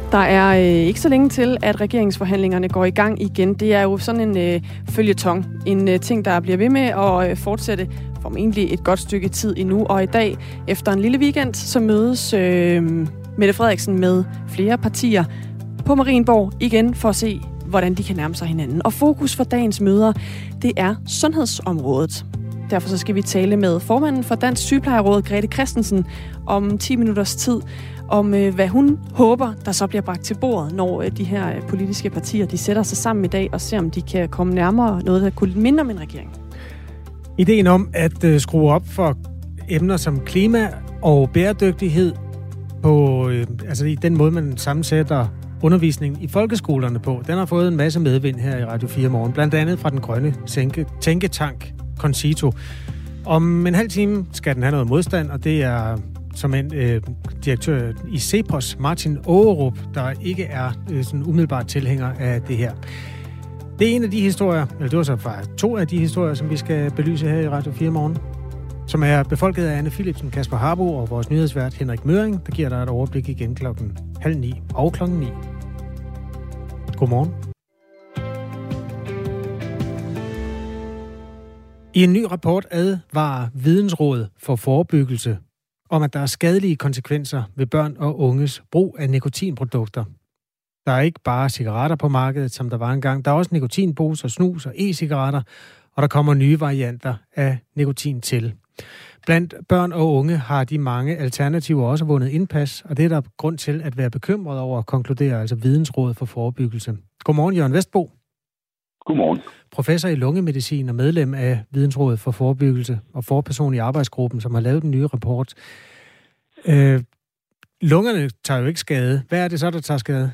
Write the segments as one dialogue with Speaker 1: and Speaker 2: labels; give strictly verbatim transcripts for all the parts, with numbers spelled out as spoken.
Speaker 1: Der er øh, ikke så længe til, at regeringsforhandlingerne går i gang igen. Det er jo sådan en øh, føljeton. En øh, ting, der bliver ved med at øh, fortsætte formentlig et godt stykke tid endnu. Og i dag, efter en lille weekend, så mødes øh, Mette Frederiksen med flere partier på Marienborg igen for at se, hvordan de kan nærme sig hinanden. Og fokus for dagens møder, det er sundhedsområdet. Derfor så skal vi tale med formanden for Dansk Sygeplejeråd, Grete Christensen, om ti minutters tid, om hvad hun håber, der så bliver bragt til bordet, når de her politiske partier de sætter sig sammen i dag og ser, om de kan komme nærmere noget, der kunne minde om en regering.
Speaker 2: Ideen om at uh, skrue op for emner som klima og bæredygtighed på, uh, altså i den måde, man sammensætter undervisningen i folkeskolerne på, den har fået en masse medvind her i Radio fire Morgen, blandt andet fra den grønne tænke, tænketank Concito. Om en halv time skal den have noget modstand, og det er som en øh, direktør i CEPOS, Martin Aagerup, der ikke er øh, sådan umiddelbart tilhænger af det her. Det er en af de historier, eller det var så faktisk to af de historier, som vi skal belyse her i Radio fire Morgen, som er befolket af Anne Philipsen, Kasper Harbo og vores nyhedsvært Henrik Møring, der giver dig et overblik igen klokken halv ni og klokken ni. Godmorgen. I en ny rapport advarer Vidensråd for Forebyggelse om, at der er skadelige konsekvenser ved børn og unges brug af nikotinprodukter. Der er ikke bare cigaretter på markedet, som der var engang. Der er også nikotinposer, snus og e-cigaretter, og der kommer nye varianter af nikotin til. Blandt børn og unge har de mange alternativer også vundet indpas, og det er der grund til at være bekymret over, konkluderer altså Vidensråd for Forebyggelse. Godmorgen, Jørgen Vestbo.
Speaker 3: Godmorgen.
Speaker 2: Professor i lungemedicin og medlem af Vidensrådet for Forebyggelse og forperson i arbejdsgruppen, som har lavet den nye rapport. Øh, lungerne tager jo ikke skade. Hvad er det så, der tager skade?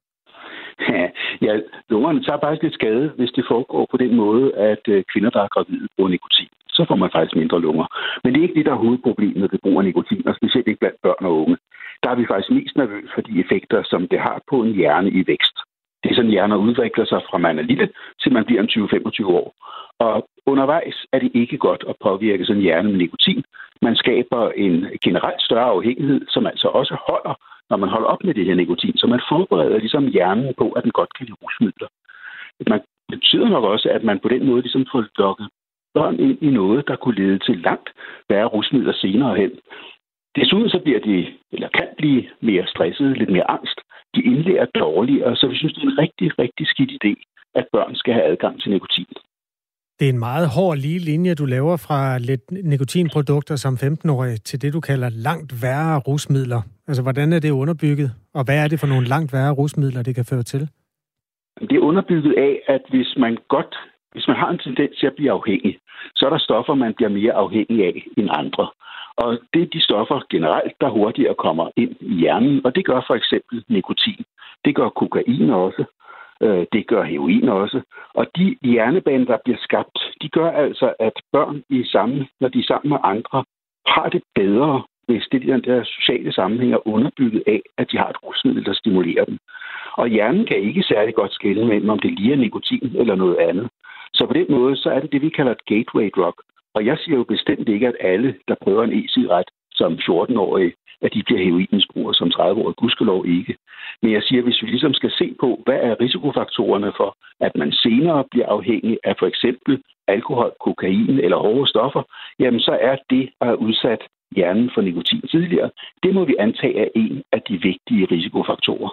Speaker 3: Ja, lungerne tager faktisk lidt skade, hvis det foregår på den måde, at kvinder, der er gravide, bruger nikotin. Så får man faktisk mindre lunger. Men det er ikke det, der er hovedproblemet ved brug af nikotin, og specielt ikke blandt børn og unge. Der er vi faktisk mest nervøse for de effekter, som det har på en hjerne i vækst. Det er sådan, hjerner udvikler sig fra man er lille, til man bliver en tyve til femogtyve år. Og undervejs er det ikke godt at påvirke sådan en hjerne med nikotin. Man skaber en generelt større afhængighed, som altså også holder, når man holder op med det her nikotin. Så man forbereder ligesom hjernen på, at den godt kan lide rusmidler. Det betyder nok også, at man på den måde ligesom får lukket børn ind i noget, der kunne lede til langt værre rusmidler senere hen. Desuden så bliver de, eller kan blive mere stressede, lidt mere angst. De indlærer dårligere, så vi synes, det er en rigtig, rigtig skidt idé, at børn skal have adgang til nikotin.
Speaker 2: Det er en meget hård lige linje, du laver fra lidt nikotinprodukter som femten-årige til det, du kalder langt værre rusmidler. Altså, hvordan er det underbygget? Og hvad er det for nogle langt værre rusmidler, det kan føre til?
Speaker 3: Det er underbygget af, at hvis man godt, hvis man har en tendens til at blive afhængig, så er der stoffer, man bliver mere afhængig af end andre. Og det er de stoffer generelt, der hurtigere kommer ind i hjernen, og det gør for eksempel nikotin. Det gør kokain også. Det gør heroin også. Og de hjernebaner, der bliver skabt, de gør altså, at børn, i sammen, når de er sammen med andre, har det bedre, hvis det den der sociale sammenhæng er underbygget af, at de har et rusmiddel, der stimulerer dem. Og hjernen kan ikke særlig godt skelne mellem, om det lige er nikotin eller noget andet. Så på den måde, så er det det, vi kalder et gateway drug. Og jeg siger jo bestemt ikke, at alle, der prøver en e-cigaret som fjorten-årige, at de bliver heroinmisbrugere som tredive-årige. Gudskelov ikke. Men jeg siger, hvis vi ligesom skal se på, hvad er risikofaktorerne for, at man senere bliver afhængig af for eksempel alkohol, kokain eller hårde stoffer, jamen så er det at have udsat hjernen for nikotin tidligere. Det må vi antage er en af de vigtige risikofaktorer.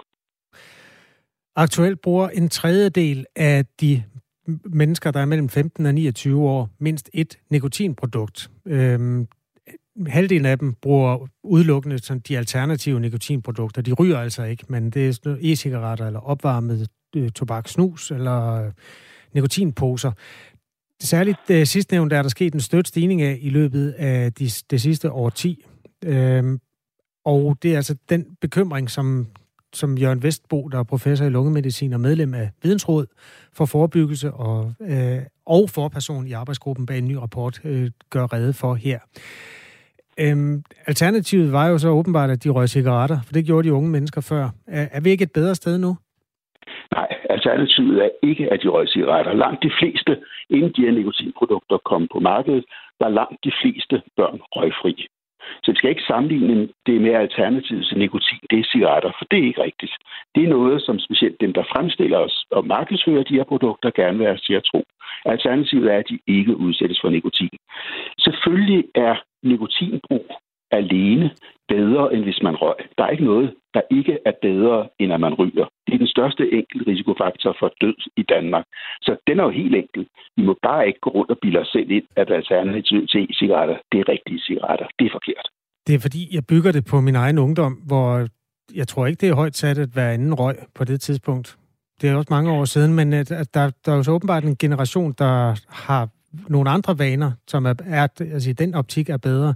Speaker 2: Aktuelt bruger en tredjedel af de mennesker, der er mellem femten og niogtyve år, mindst et nikotinprodukt. Øhm, halvdelen af dem bruger udelukkende sådan de alternative nikotinprodukter. De ryger altså ikke, men det er e-cigaretter eller opvarmet øh, tobak, snus eller øh, nikotinposer. Særligt det sidstnævnte er der sket en støt stigning af i løbet af de, det sidste årti. Øhm, og det er altså den bekymring, som som Jørgen Vestbo, der er professor i lungemedicin og medlem af Vidensråd for Forebyggelse og, øh, og forperson i arbejdsgruppen bag en ny rapport, øh, gør rede for her. Øhm, alternativet var jo så åbenbart, at de røg cigaretter, for det gjorde de unge mennesker før. Er, er vi ikke et bedre sted nu?
Speaker 3: Nej, alternativet er ikke, at de røg cigaretter. Langt de fleste, inden de her nikotinprodukter kom på markedet, var langt de fleste børn røgfri. Så vi skal ikke sammenligne det med alternativet til nikotin. Det er cigaretter, for det er ikke rigtigt. Det er noget, som specielt dem, der fremstiller os og markedsfører de her produkter, gerne vil have til at tro. Alternativet er, at de ikke udsættes for nikotin. Selvfølgelig er nikotinbrug alene bedre, end hvis man røg. Der er ikke noget, der ikke er bedre, end at man ryger. Det er den største enkelte risikofaktor for død i Danmark. Så den er jo helt enkel. Vi må bare ikke gå rundt og bilde os selv ind, at alternativet til cigaretter, det er rigtige cigaretter. Det er forkert.
Speaker 2: Det er fordi, jeg bygger det på min egen ungdom, hvor jeg tror ikke, det er højt sat, at hver anden røg på det tidspunkt. Det er også mange år siden, men at der, der er jo så åbenbart en generation, der har nogle andre vaner, som er, er altså i den optik er bedre.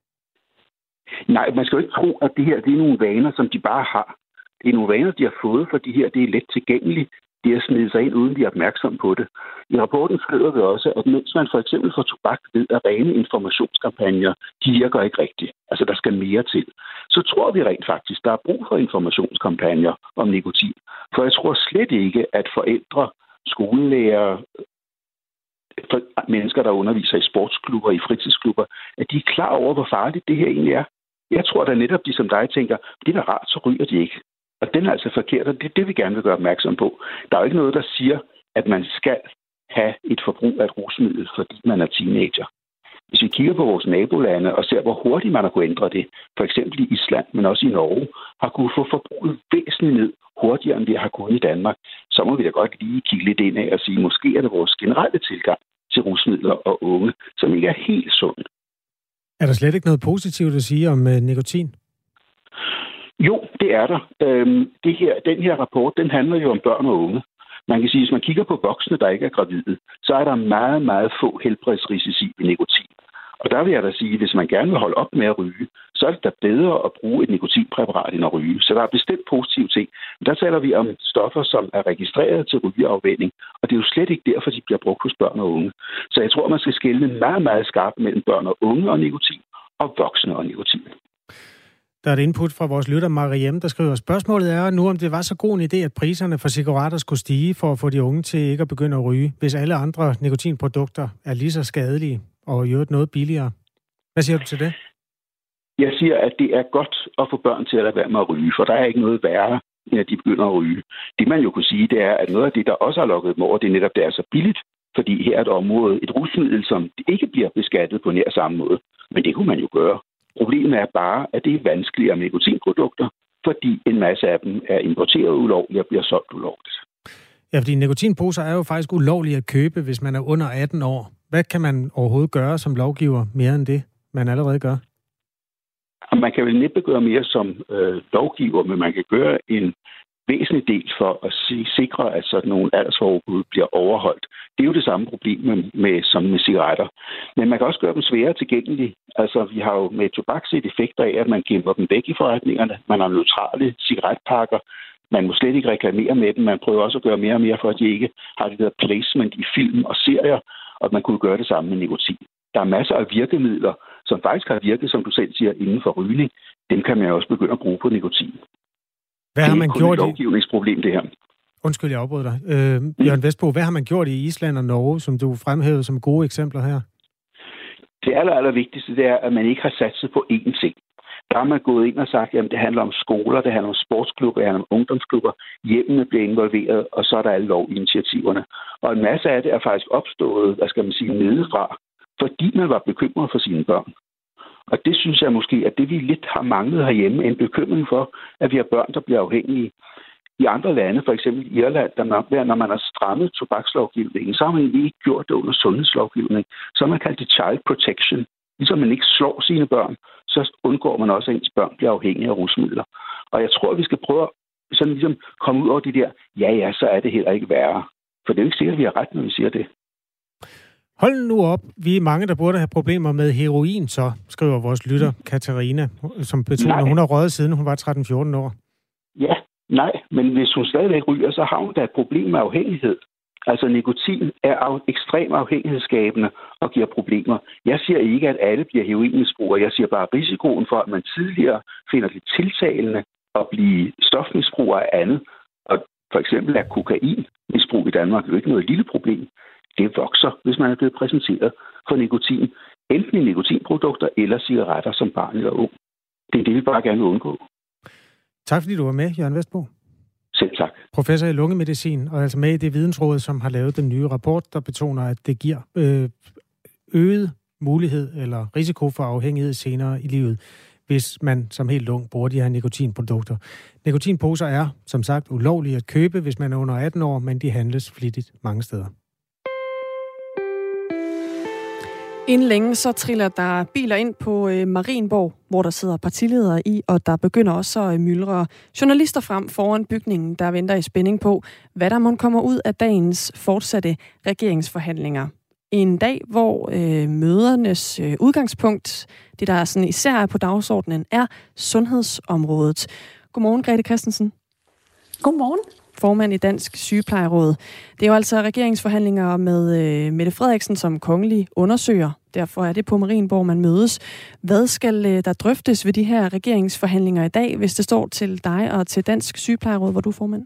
Speaker 3: Nej, man skal jo ikke tro, at det her det er nogle vaner, som de bare har. Det er nogle vaner, de har fået, for de her det er let tilgængeligt. De har snedet sig ind, uden de er opmærksom på det. I rapporten skriver vi også, at mens man for eksempel får tobak ved at rene informationskampagner, de virker ikke rigtigt. Altså, der skal mere til. Så tror vi rent faktisk, der er brug for informationskampagner om nikotin. For jeg tror slet ikke, at forældre, skolelærer, for mennesker, der underviser i sportsklubber, i fritidsklubber, at de er klar over, hvor farligt det her egentlig er. Jeg tror da netop, de som dig tænker, det er rart, så ryger de ikke. Og den er altså forkert, og det er det, vi gerne vil gøre opmærksom på. Der er jo ikke noget, der siger, at man skal have et forbrug af et rusmiddel, fordi man er teenager. Hvis vi kigger på vores nabolande og ser, hvor hurtigt man har kunnet ændre det, for eksempel i Island, men også i Norge, har kunnet få forbruget væsentligt ned hurtigere, end vi har kunnet i Danmark, så må vi da godt lige kigge lidt ind af og sige, måske er det vores generelle tilgang til rusmidler og unge, som ikke er helt sund.
Speaker 2: Er der slet ikke noget positivt at sige om uh, nikotin?
Speaker 3: Jo, det er der. Øhm, det her, den her rapport, den handler jo om børn og unge. Man kan sige, hvis man kigger på voksne, der ikke er gravide, så er der meget, meget få helbredsrisici ved nikotin. Og der vil jeg da sige, at hvis man gerne vil holde op med at ryge, så er det da bedre at bruge et nikotinpræparat end at ryge. Så der er bestemt positive ting. Der taler vi om stoffer, som er registreret til rygeafvænning, og det er jo slet ikke derfor, de bliver brugt hos børn og unge. Så jeg tror, man skal skelne meget, meget skarpt mellem børn og unge og nikotin, og voksne og nikotin.
Speaker 2: Der er et input fra vores lytter Mariem, der skriver, spørgsmålet er nu, om det var så god en idé, at priserne for cigaretter skulle stige for at få de unge til ikke at begynde at ryge, hvis alle andre nikotinprodukter er lige så skadelige og i øvrigt noget billigere. Hvad siger du til det?
Speaker 3: Jeg siger, at det er godt at få børn til at lade være med at ryge, for der er ikke noget værre, end at de begynder at ryge. Det man jo kunne sige, det er, at noget af det, der også har lukket dem over, det er netop, det er så billigt, fordi her er et område, et rusmiddel, som ikke bliver beskattet på nær samme måde. Men det kunne man jo gøre. Problemet er bare, at det er vanskeligere med nikotinprodukter, fordi en masse af dem er importeret ulovligt og bliver solgt ulovligt.
Speaker 2: Ja, fordi nikotinposer er jo faktisk ulovlige at købe, hvis man er under atten år. Hvad kan man overhovedet gøre som lovgiver mere end det, man allerede gør?
Speaker 3: Man kan vel næppe gøre mere som øh, lovgiver, men man kan gøre en væsentlig del for at sikre, at sådan nogle aldersforbud bliver overholdt. Det er jo det samme problem med, med, som med cigaretter. Men man kan også gøre dem sværere tilgængelige. Altså, vi har jo med tobak set effekter af, at man gemmer dem væk i forretningerne. Man har neutrale cigaretpakker. Man må slet ikke reklamere med dem. Man prøver også at gøre mere og mere for, at de ikke har det der placement i film og serier, og man kunne gøre det samme med nikotin. Der er masser af virkemidler, som faktisk har virket, som du selv siger, inden for rygning. Dem kan man også begynde at bruge på nikotin.
Speaker 2: Hvad har man gjort i...
Speaker 3: Det er kun et lovgivningsproblem, det her.
Speaker 2: Undskyld, jeg afbryder dig. Øh, Jørgen Vestbo, hvad har man gjort i Island og Norge, som du fremhævede som gode eksempler her?
Speaker 3: Det aller, aller vigtigste, det er, at man ikke har satset på én ting. Der har man gået ind og sagt, at det handler om skoler, det handler om sportsklubber, det handler om ungdomsklubber. Hjemmene bliver involveret, og så er der alle lovinitiativerne. Og en masse af det er faktisk opstået, hvad skal man sige, nedefra, fordi man var bekymret for sine børn. Og det synes jeg måske, at det vi lidt har manglet herhjemme, en bekymring for, at vi har børn, der bliver afhængige. I andre lande, for eksempel i Irland, der man, når man har strammet tobakslovgivningen, så har man egentlig ikke gjort det under sundhedslovgivning. Så har man kaldt det child protection. Ligesom man ikke slår sine børn, så undgår man også, at ens børn bliver afhængige af rusmidler. Og jeg tror, at vi skal prøve at sådan ligesom komme ud over de der, ja ja, så er det heller ikke værre. For det er jo ikke sikkert, at vi har ret, når vi siger det.
Speaker 2: Hold nu op. Vi er mange, der burde have problemer med heroin, så skriver vores lytter Katarina, som betoner, hun har røget siden hun var tretten fjorten år.
Speaker 3: Ja, nej, men hvis hun stadigvæk ryger, så har hun da et problem med afhængighed. Altså nikotin er af, ekstremt afhængighedsskabende og giver problemer. Jeg siger ikke, at alle bliver heroinmisbrugere. Jeg siger bare, at risikoen for, at man tidligere finder det tiltalende at blive stofmisbruger af andet, og for eksempel er kokainmisbrug i Danmark jo ikke noget lille problem. Det vokser, hvis man er blevet præsenteret for nikotin. enten i nikotinprodukter eller cigaretter som barn eller ung. Det er det, vi bare gerne vil undgå.
Speaker 2: Tak fordi du var med, Jørgen Westbo.
Speaker 3: Selv tak.
Speaker 2: Professor i lungemedicin, og altså med i det vidensråd, som har lavet den nye rapport, der betoner, at det giver øh, øget mulighed eller risiko for afhængighed senere i livet, hvis man som helt ung bruger de her nikotinprodukter. Nikotinposer er, som sagt, ulovlige at købe, hvis man er under atten år, men de handles flittigt mange steder.
Speaker 1: Inden længe så triller der biler ind på øh, Marienborg, hvor der sidder partiledere i, og der begynder også at myldre journalister frem foran bygningen, der venter i spænding på, hvad der må komme ud af dagens fortsatte regeringsforhandlinger. En dag, hvor øh, mødernes øh, udgangspunkt, det der sådan især er på dagsordenen, er sundhedsområdet. Godmorgen, Grete Christensen.
Speaker 4: Godmorgen.
Speaker 1: Formand i Dansk Sygeplejeråd. Det er jo altså regeringsforhandlinger med øh, Mette Frederiksen som kongelig undersøger. Derfor er det på Marienborg, man mødes. Hvad skal øh, der drøftes ved de her regeringsforhandlinger i dag, hvis det står til dig og til Dansk Sygeplejeråd, hvor du er formand?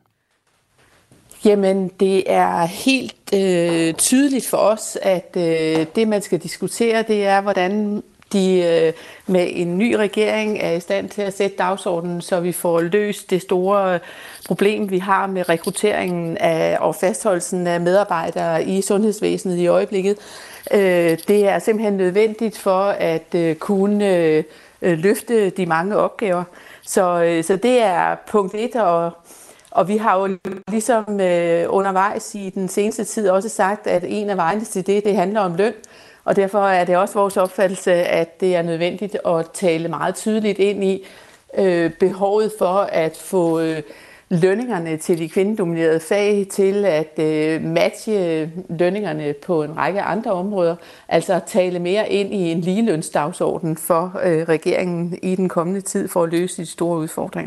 Speaker 4: Jamen, det er helt øh, tydeligt for os, at øh, det, man skal diskutere, det er, hvordan de øh, med en ny regering er i stand til at sætte dagsordenen, så vi får løst det store problem, vi har med rekrutteringen af, og fastholdelsen af medarbejdere i sundhedsvæsenet i øjeblikket. Øh, det er simpelthen nødvendigt for at øh, kunne øh, løfte de mange opgaver. Så, øh, så det er punkt et, og Og vi har jo ligesom øh, undervejs i den seneste tid også sagt, at en af vejene til det, det handler om løn. Og derfor er det også vores opfattelse, at det er nødvendigt at tale meget tydeligt ind i øh, behovet for at få øh, lønningerne til de kvindedominerede fag til at øh, matche lønningerne på en række andre områder. Altså at tale mere ind i en ligelønsdagsorden for øh, regeringen i den kommende tid for at løse de store udfordringer.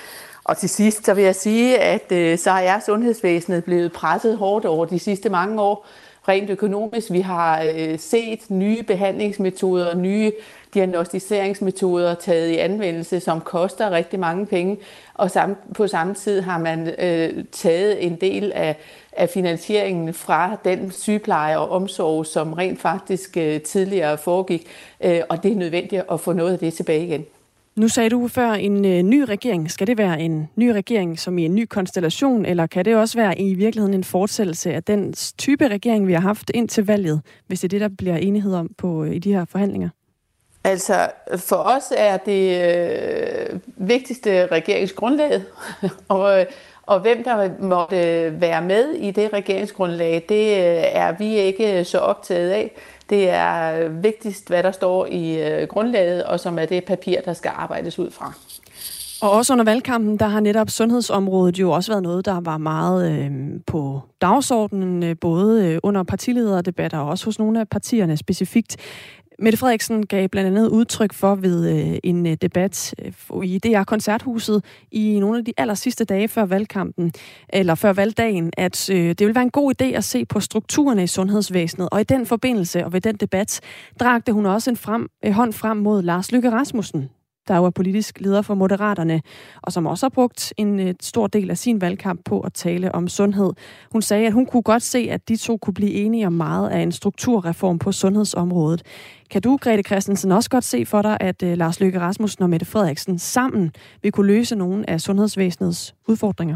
Speaker 4: Og til sidst så vil jeg sige, at øh, så er sundhedsvæsenet blevet presset hårdt over de sidste mange år, rent økonomisk. Vi har øh, set nye behandlingsmetoder, nye diagnostiseringsmetoder taget i anvendelse, som koster rigtig mange penge. Og sam, på samme tid har man øh, taget en del af, af finansieringen fra den sygepleje og omsorg, som rent faktisk øh, tidligere foregik. Øh, og det er nødvendigt at få noget af det tilbage igen.
Speaker 1: Nu sagde du før en øh, ny regering. Skal det være en ny regering som i en ny konstellation, eller kan det også være i virkeligheden en fortsættelse af den type regering, vi har haft indtil valget, hvis det er det, der bliver enighed om på, øh, i de her forhandlinger?
Speaker 4: Altså, for os er det øh, vigtigste regeringsgrundlaget, og, og hvem der måtte være med i det regeringsgrundlag, det er vi ikke så optaget af. Det er vigtigst, hvad der står i øh, grundlaget, og som er det papir, der skal arbejdes ud fra.
Speaker 1: Og også under valgkampen, der har netop sundhedsområdet jo også været noget, der var meget øh, på dagsordenen, øh, både øh, under partilederdebatter og også hos nogle af partierne specifikt. Mette Frederiksen gav blandt andet udtryk for ved øh, en øh, debat øh, i D R Koncerthuset i nogle af de aller sidste dage før valgkampen, eller før valgdagen, at øh, det vil være en god idé at se på strukturerne i sundhedsvæsenet. Og i den forbindelse og ved den debat, drakte hun også en frem, øh, hånd frem mod Lars Løkke Rasmussen, der jo er politisk leder for Moderaterne, og som også har brugt en øh, stor del af sin valgkamp på at tale om sundhed. Hun sagde, at hun kunne godt se, at de to kunne blive enige om meget af en strukturreform på sundhedsområdet. Kan du, Grete Christensen, også godt se for dig, at øh, Lars Løkke Rasmussen og Mette Frederiksen sammen vil kunne løse nogle af sundhedsvæsenets udfordringer?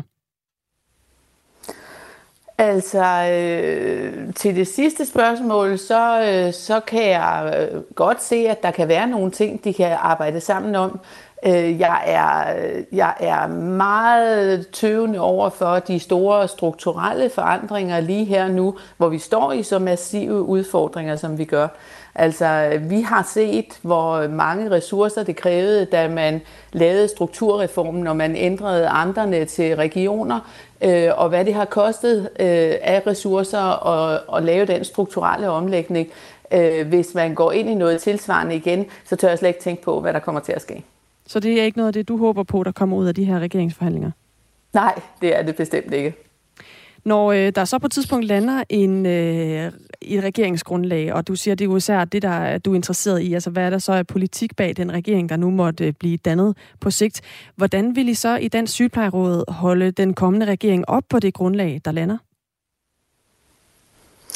Speaker 4: Altså, øh, til det sidste spørgsmål, så, øh, så kan jeg øh, godt se, at der kan være nogle ting, de kan arbejde sammen om. Øh, jeg, er, jeg er meget tøvende over for de store strukturelle forandringer lige her nu, hvor vi står i så massive udfordringer, som vi gør. Altså, vi har set, hvor mange ressourcer det krævede, da man lavede strukturreformen, og man ændrede amterne til regioner, øh, og hvad det har kostet øh, af ressourcer at, at lave den strukturelle omlægning. Øh, hvis man går ind i noget tilsvarende igen, så tør jeg slet ikke tænke på, hvad der kommer til at ske.
Speaker 1: Så det er ikke noget af det, du håber på, der kommer ud af de her regeringsforhandlinger?
Speaker 4: Nej, det er det bestemt ikke.
Speaker 1: Når øh, der så på et tidspunkt lander en, øh, et regeringsgrundlag, og du siger, det er jo især det, der du er interesseret i, altså hvad er der så af politik bag den regering, der nu måtte blive dannet på sigt. Hvordan vil I så i Dansk Sygeplejeråd holde den kommende regering op på det grundlag, der lander?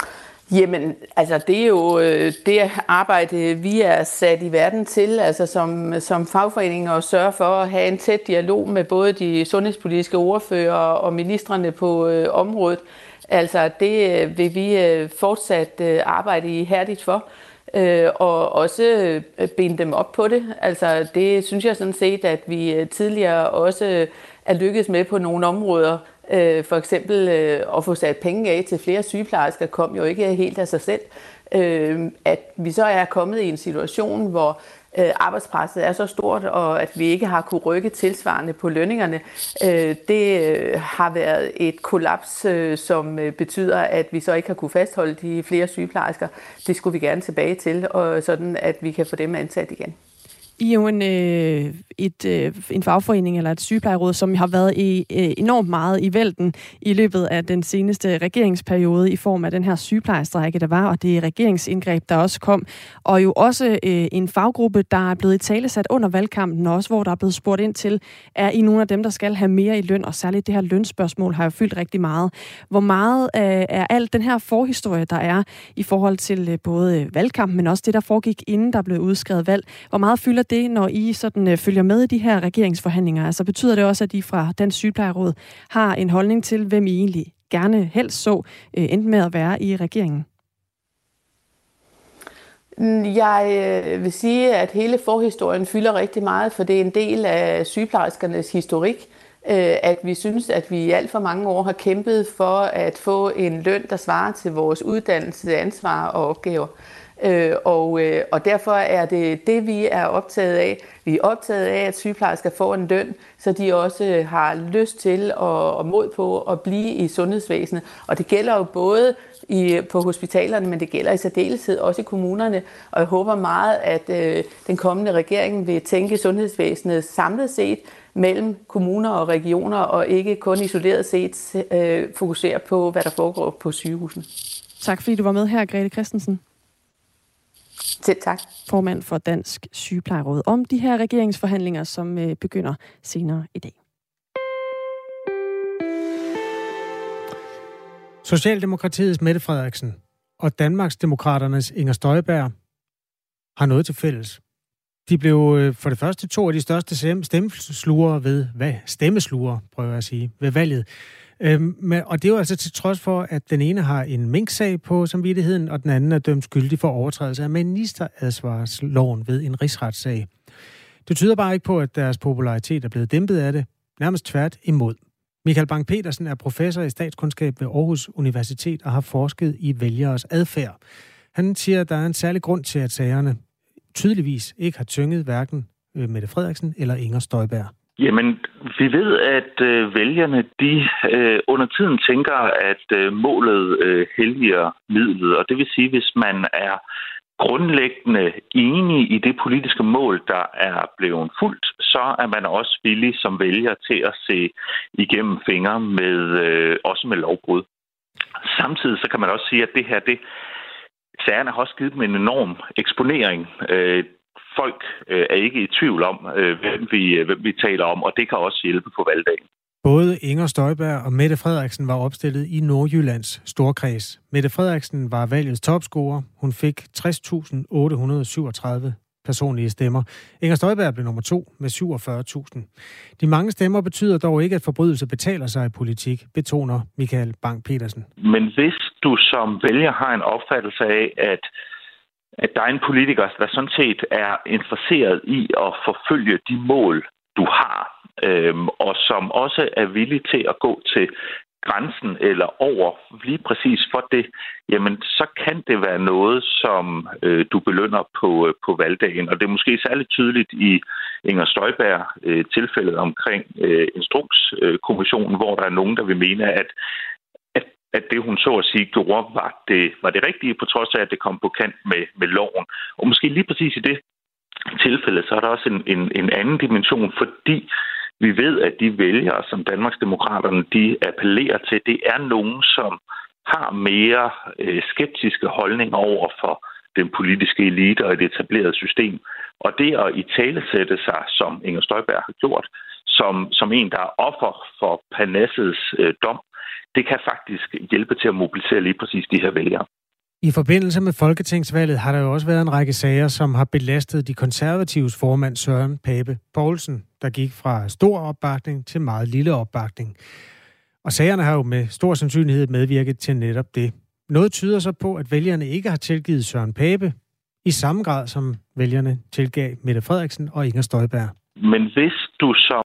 Speaker 4: Jamen, altså det er jo øh, det arbejde, vi er sat i verden til, altså som, som fagforeninger, at sørge for at have en tæt dialog med både de sundhedspolitiske ordfører og ministrene på øh, området. Altså det øh, vil vi øh, fortsat øh, arbejde ihærdigt for, øh, og også øh, binde dem op på det. Altså det synes jeg sådan set, at vi øh, tidligere også er lykkedes med på nogle områder. For eksempel at få sat penge af til flere sygeplejersker kom jo ikke helt af sig selv. At vi så er kommet i en situation, hvor arbejdspresset er så stort, og at vi ikke har kunne rykke tilsvarende på lønningerne, det har været et kollaps, som betyder, at vi så ikke har kunne fastholde de flere sygeplejersker. Det skulle vi gerne tilbage til, og sådan at vi kan få dem ansat igen.
Speaker 1: I er jo en, øh, et, øh, en fagforening eller et sygeplejeråd, som har været i, øh, enormt meget i vælten i løbet af den seneste regeringsperiode i form af den her sygeplejerstrække, der var, og det regeringsindgreb, der også kom. Og jo også øh, en faggruppe, der er blevet italesat under valgkampen, og også hvor der er blevet spurgt ind til, er I nogle af dem, der skal have mere i løn, og særligt det her lønspørgsmål har jo fyldt rigtig meget. Hvor meget øh, er alt den her forhistorie, der er i forhold til øh, både valgkampen, men også det, der foregik, inden der blev udskrevet valg, hvor meget fylder det, når I sådan øh, følger med i de her regeringsforhandlinger? Altså betyder det også, at I fra Dansk Sygeplejeråd har en holdning til, hvem I egentlig gerne helst så øh, endte med at være i regeringen?
Speaker 4: Jeg øh, vil sige, at hele forhistorien fylder rigtig meget, for det er en del af sygeplejerskernes historik, øh, at vi synes, at vi i alt for mange år har kæmpet for at få en løn, der svarer til vores uddannelse, ansvar og opgaver. Øh, og, øh, og derfor er det det, vi er optaget af. Vi er optaget af, at sygeplejersker får en løn, så de også har lyst til og, og mod på at blive i sundhedsvæsenet. Og det gælder jo både i, på hospitalerne, men det gælder i særdeleshed også i kommunerne. Og jeg håber meget, at øh, den kommende regering vil tænke sundhedsvæsenet samlet set mellem kommuner og regioner, og ikke kun isoleret set øh, fokusere på, hvad der foregår på sygehusene.
Speaker 1: Tak fordi du var med her, Grete Christensen.
Speaker 4: Selv tak.
Speaker 1: Formand for Dansk Sygeplejeråd om de her regeringsforhandlinger, som øh, begynder senere i dag.
Speaker 2: Socialdemokratiets Mette Frederiksen og Danmarksdemokraternes Inger Støjberg har noget til fælles. De blev øh, for det første to af de største stemmeslugere ved, hvad stemmeslugere, prøver jeg at sige, ved valget. Øhm, men, og det er jo altså til trods for, at den ene har en minksag på samvittigheden, og den anden er dømt skyldig for overtrædelse af ministeransvarsloven ved en rigsretssag. Det tyder bare ikke på, at deres popularitet er blevet dæmpet af det. Nærmest tvært imod. Michael Bang-Petersen er professor i statskundskab ved Aarhus Universitet og har forsket i vælgeres adfærd. Han siger, at der er en særlig grund til, at sagerne tydeligvis ikke har tynget hverken Mette Frederiksen eller Inger Støjberg.
Speaker 5: Jamen, vi ved, at øh, vælgerne, de øh, under tiden tænker, at øh, målet øh, helliger midlet. Og det vil sige, hvis man er grundlæggende enig i det politiske mål, der er blevet fulgt, så er man også villig som vælger til at se igennem fingre med, øh, også med lovbrud. Samtidig så kan man også sige, at det her, det sagerne har også givet dem en enorm eksponering. Øh, Folk øh, er ikke i tvivl om, øh, hvem, vi, hvem vi taler om, og det kan også hjælpe på valgdagen.
Speaker 2: Både Inger Støjberg og Mette Frederiksen var opstillet i Nordjyllands storkreds. Mette Frederiksen var valgets topscorer. Hun fik tres tusind otte hundrede syvogtredive personlige stemmer. Inger Støjberg blev nummer to med syvogfyrre tusind. De mange stemmer betyder dog ikke, at forbrydelse betaler sig i politik, betoner Michael Bang-Petersen.
Speaker 5: Men hvis du som vælger har en opfattelse af, at at der er en politiker, der sådan set er interesseret i at forfølge de mål, du har, øhm, og som også er villig til at gå til grænsen eller over lige præcis for det, jamen så kan det være noget, som øh, du belønner på, øh, på valgdagen. Og det er måske særligt tydeligt i Inger Støjberg øh, tilfældet omkring øh, Instrukskommissionen, hvor der er nogen, der vil mene, at at det, hun så at sige gjorde, var det, var det rigtige, på trods af, at det kom på kant med, med loven. Og måske lige præcis i det tilfælde, så er der også en, en, en anden dimension, fordi vi ved, at de vælgere, som Danmarksdemokraterne, de appellerer til, det er nogen, som har mere øh, skeptiske holdninger over for den politiske elite og det etablerede system. Og det at italesætte sig, som Inger Støjberg har gjort, som, som en, der er offer for Parnassets øh, dom, det kan faktisk hjælpe til at mobilisere lige præcis de her vælgere.
Speaker 2: I forbindelse med folketingsvalget har der jo også været en række sager, som har belastet de konservatives formand Søren Pape Poulsen, der gik fra stor opbakning til meget lille opbakning. Og sagerne har jo med stor sandsynlighed medvirket til netop det. Noget tyder så på, at vælgerne ikke har tilgivet Søren Pape i samme grad, som vælgerne tilgav Mette Frederiksen og Inger Støjberg.
Speaker 5: Men hvis du så...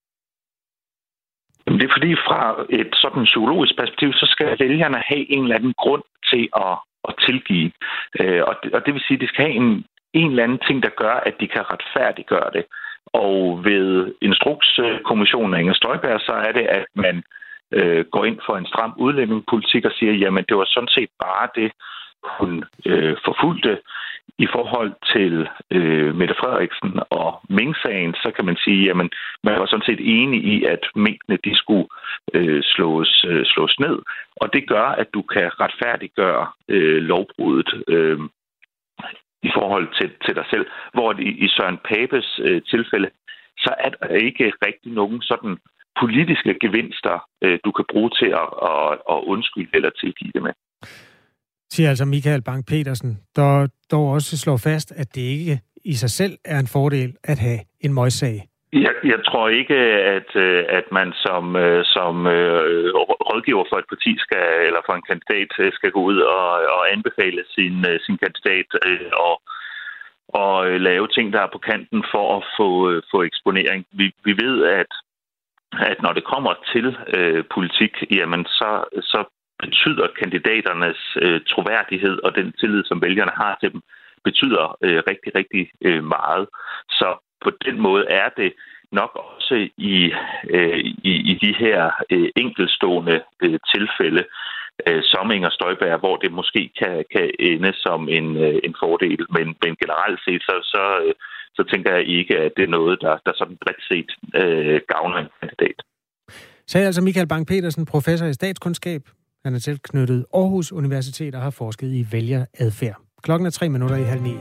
Speaker 5: Jamen det er fordi, fra et sådan psykologisk perspektiv, så skal vælgerne have en eller anden grund til at, at tilgive. Og det, og det vil sige, at de skal have en, en eller anden ting, der gør, at de kan retfærdiggøre det. Og ved Instrukskommissionen af Inger Støjberg, så er det, at man øh, går ind for en stram udlændingepolitik og siger, jamen det var sådan set bare det, hun øh, forfulgte. I forhold til øh, Mette Frederiksen og Mink-sagen, så kan man sige, at man var sådan set enig i, at minkene de skulle øh, slås, øh, slås ned. Og det gør, at du kan retfærdiggøre øh, lovbruddet øh, i forhold til, til dig selv. Hvor i, i Søren Papes øh, tilfælde, så er der ikke rigtig nogen sådan politiske gevinster, øh, du kan bruge til at, at, at undskylde eller tilgive det med.
Speaker 2: Siger altså Michael Bang-Petersen, der dog også slår fast, at det ikke i sig selv er en fordel at have en møgssag.
Speaker 5: Jeg, jeg tror ikke, at, at man som, som rådgiver for et parti skal, eller for en kandidat skal gå ud og, og anbefale sin, sin kandidat og, og lave ting, der er på kanten for at få, få eksponering. Vi, vi ved, at, at når det kommer til øh, politik, jamen så, så betyder kandidaternes øh, troværdighed og den tillid, som vælgerne har til dem, betyder øh, rigtig, rigtig øh, meget. Så på den måde er det nok også i, øh, i, i de her øh, enkeltstående øh, tilfælde, øh, som Inger Støjberg, hvor det måske kan, kan ende som en, øh, en fordel. Men, men generelt set, så, så, øh, så tænker jeg ikke, at det er noget, der, der sådan bredt set øh, gavner en kandidat.
Speaker 2: Sagde altså Michael Bang-Petersen, professor i statskundskab. Han er tilknyttet Aarhus Universitet og har forsket i vælgeradfærd. Klokken er tre minutter i halv ni.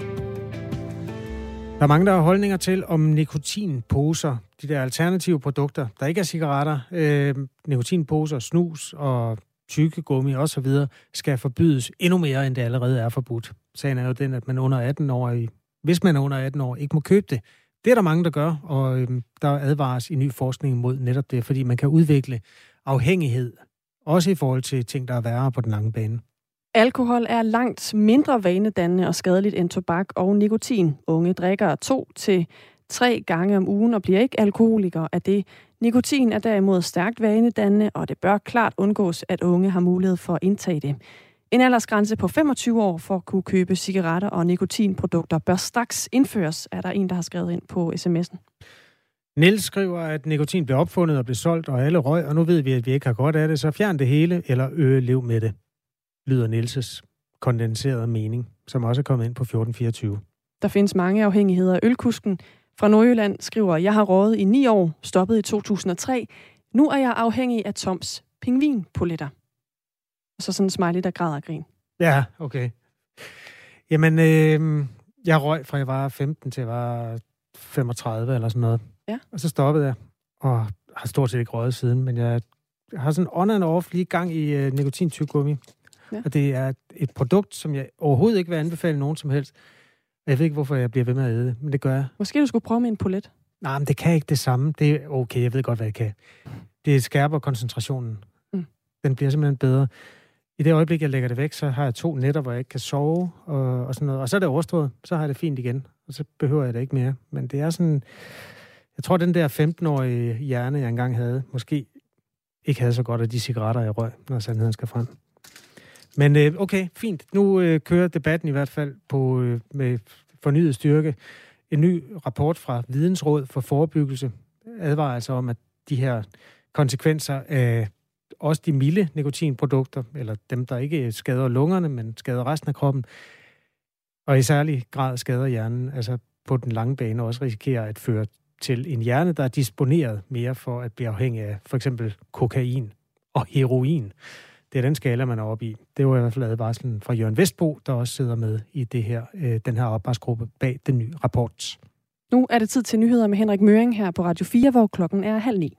Speaker 2: Der er mange, der har holdninger til, om nikotinposer, de der alternative produkter, der ikke er cigaretter, øh, nikotinposer, snus og tyggegummi osv., skal forbydes endnu mere, end det allerede er forbudt. Sagen er jo den, at man under atten år, hvis man er under atten år, ikke må købe det. Det er der mange, der gør, og øh, der advares i ny forskning mod netop det, fordi man kan udvikle afhængighed, også i forhold til ting, der er værre på den lange bane.
Speaker 1: Alkohol er langt mindre vanedannende og skadeligt end tobak og nikotin. Unge drikker to til tre gange om ugen og bliver ikke alkoholikere af det. Nikotin er derimod stærkt vanedannende, og det bør klart undgås, at unge har mulighed for at indtage det. En aldersgrænse på femogtyve år for at kunne købe cigaretter og nikotinprodukter bør straks indføres, er der en, der har skrevet ind på sms'en.
Speaker 2: Niels skriver, at nikotin blev opfundet og blev solgt, og alle røg, og nu ved vi, at vi ikke har godt af det, så fjern det hele, eller øge lev med det, lyder Nielses kondenserede mening, som også er kommet ind på fjorten fireogtyve.
Speaker 1: Der findes mange afhængigheder. Ølkusken fra Nordjylland skriver, jeg har røget i ni år, stoppet i to tusind og tre. Nu er jeg afhængig af Toms pingvinpoletter. Og så sådan en smiley, der græder og grin.
Speaker 2: Ja, okay. Jamen, øh, jeg røg fra jeg var femten til jeg var femogtredive eller sådan noget.
Speaker 1: Ja.
Speaker 2: Og så stoppede jeg, og har stort set ikke røget siden, men jeg har sådan on and off lige gang i øh, nikotintyggegummi. Ja. Og det er et produkt, som jeg overhovedet ikke vil anbefale nogen som helst. Jeg ved ikke, hvorfor jeg bliver ved med at æde det, men det gør jeg.
Speaker 1: Måske du skulle prøve med en polet?
Speaker 2: Nej, men det kan ikke det samme. Det er okay, jeg ved godt, hvad jeg kan. Det skærper koncentrationen. Mm. Den bliver simpelthen bedre. I det øjeblik, jeg lægger det væk, så har jeg to nætter, hvor jeg ikke kan sove og, og sådan noget. Og så er det overstået. Så har jeg det fint igen. Og så behøver jeg det ikke mere. Men det er sådan... Jeg tror, den der femten-årige hjerne, jeg engang havde, måske ikke havde så godt af de cigaretter, jeg røg, når sandheden skal frem. Men øh, okay, fint. Nu øh, kører debatten i hvert fald på øh, med fornyet styrke. En ny rapport fra Vidensråd for Forebyggelse advarer altså om, at de her konsekvenser af også de milde nikotinprodukter, eller dem, der ikke skader lungerne, men skader resten af kroppen, og i særlig grad skader hjernen, altså på den lange bane også risikerer at føre til en hjerne, der er disponeret mere for at blive afhængig af for eksempel kokain og heroin. Det er den skala, man er oppe i. Det var i hvert fald advarslen fra Jørgen Vestbo, der også sidder med i det her, øh, den her oparbejdsgruppe bag den nye rapport.
Speaker 1: Nu er det tid til nyheder med Henrik Møring her på Radio fire, hvor klokken er halv ni.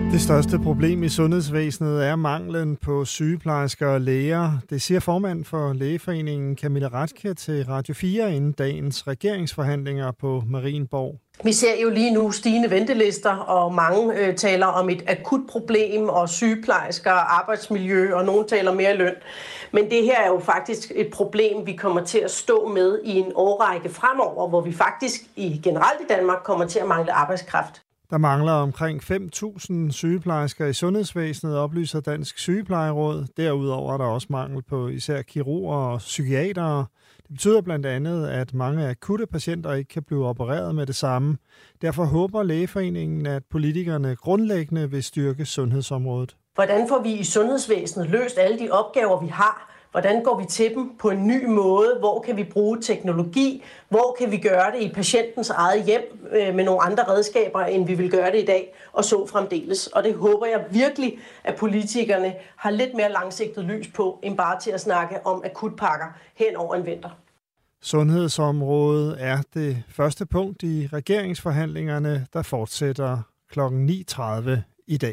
Speaker 6: Det største problem i sundhedsvæsenet er manglen på sygeplejersker og læger. Det siger formand for Lægeforeningen Camilla Rathke til Radio fire inden dagens regeringsforhandlinger på Marienborg.
Speaker 7: Vi ser jo lige nu stigende ventelister, og mange øh, taler om et akut problem, og sygeplejersker, arbejdsmiljø, og nogen taler mere løn. Men det her er jo faktisk et problem, vi kommer til at stå med i en årrække fremover, hvor vi faktisk i generelt i Danmark kommer til at mangle arbejdskraft.
Speaker 6: Der mangler omkring fem tusind sygeplejersker i sundhedsvæsenet, oplyser Dansk Sygeplejeråd. Derudover er der også mangel på især kirurger og psykiatere. Det betyder blandt andet, at mange akutte patienter ikke kan blive opereret med det samme. Derfor håber Lægeforeningen, at politikerne grundlæggende vil styrke sundhedsområdet.
Speaker 7: Hvordan får vi i sundhedsvæsenet løst alle de opgaver, vi har? Hvordan går vi til dem på en ny måde? Hvor kan vi bruge teknologi? Hvor kan vi gøre det i patientens eget hjem med nogle andre redskaber, end vi vil gøre det i dag, og så fremdeles? Og det håber jeg virkelig, at politikerne har lidt mere langsigtet lys på, end bare til at snakke om akutpakker hen over en vinter.
Speaker 6: Sundhedsområdet er det første punkt i regeringsforhandlingerne, der fortsætter klokken ni tredive i dag.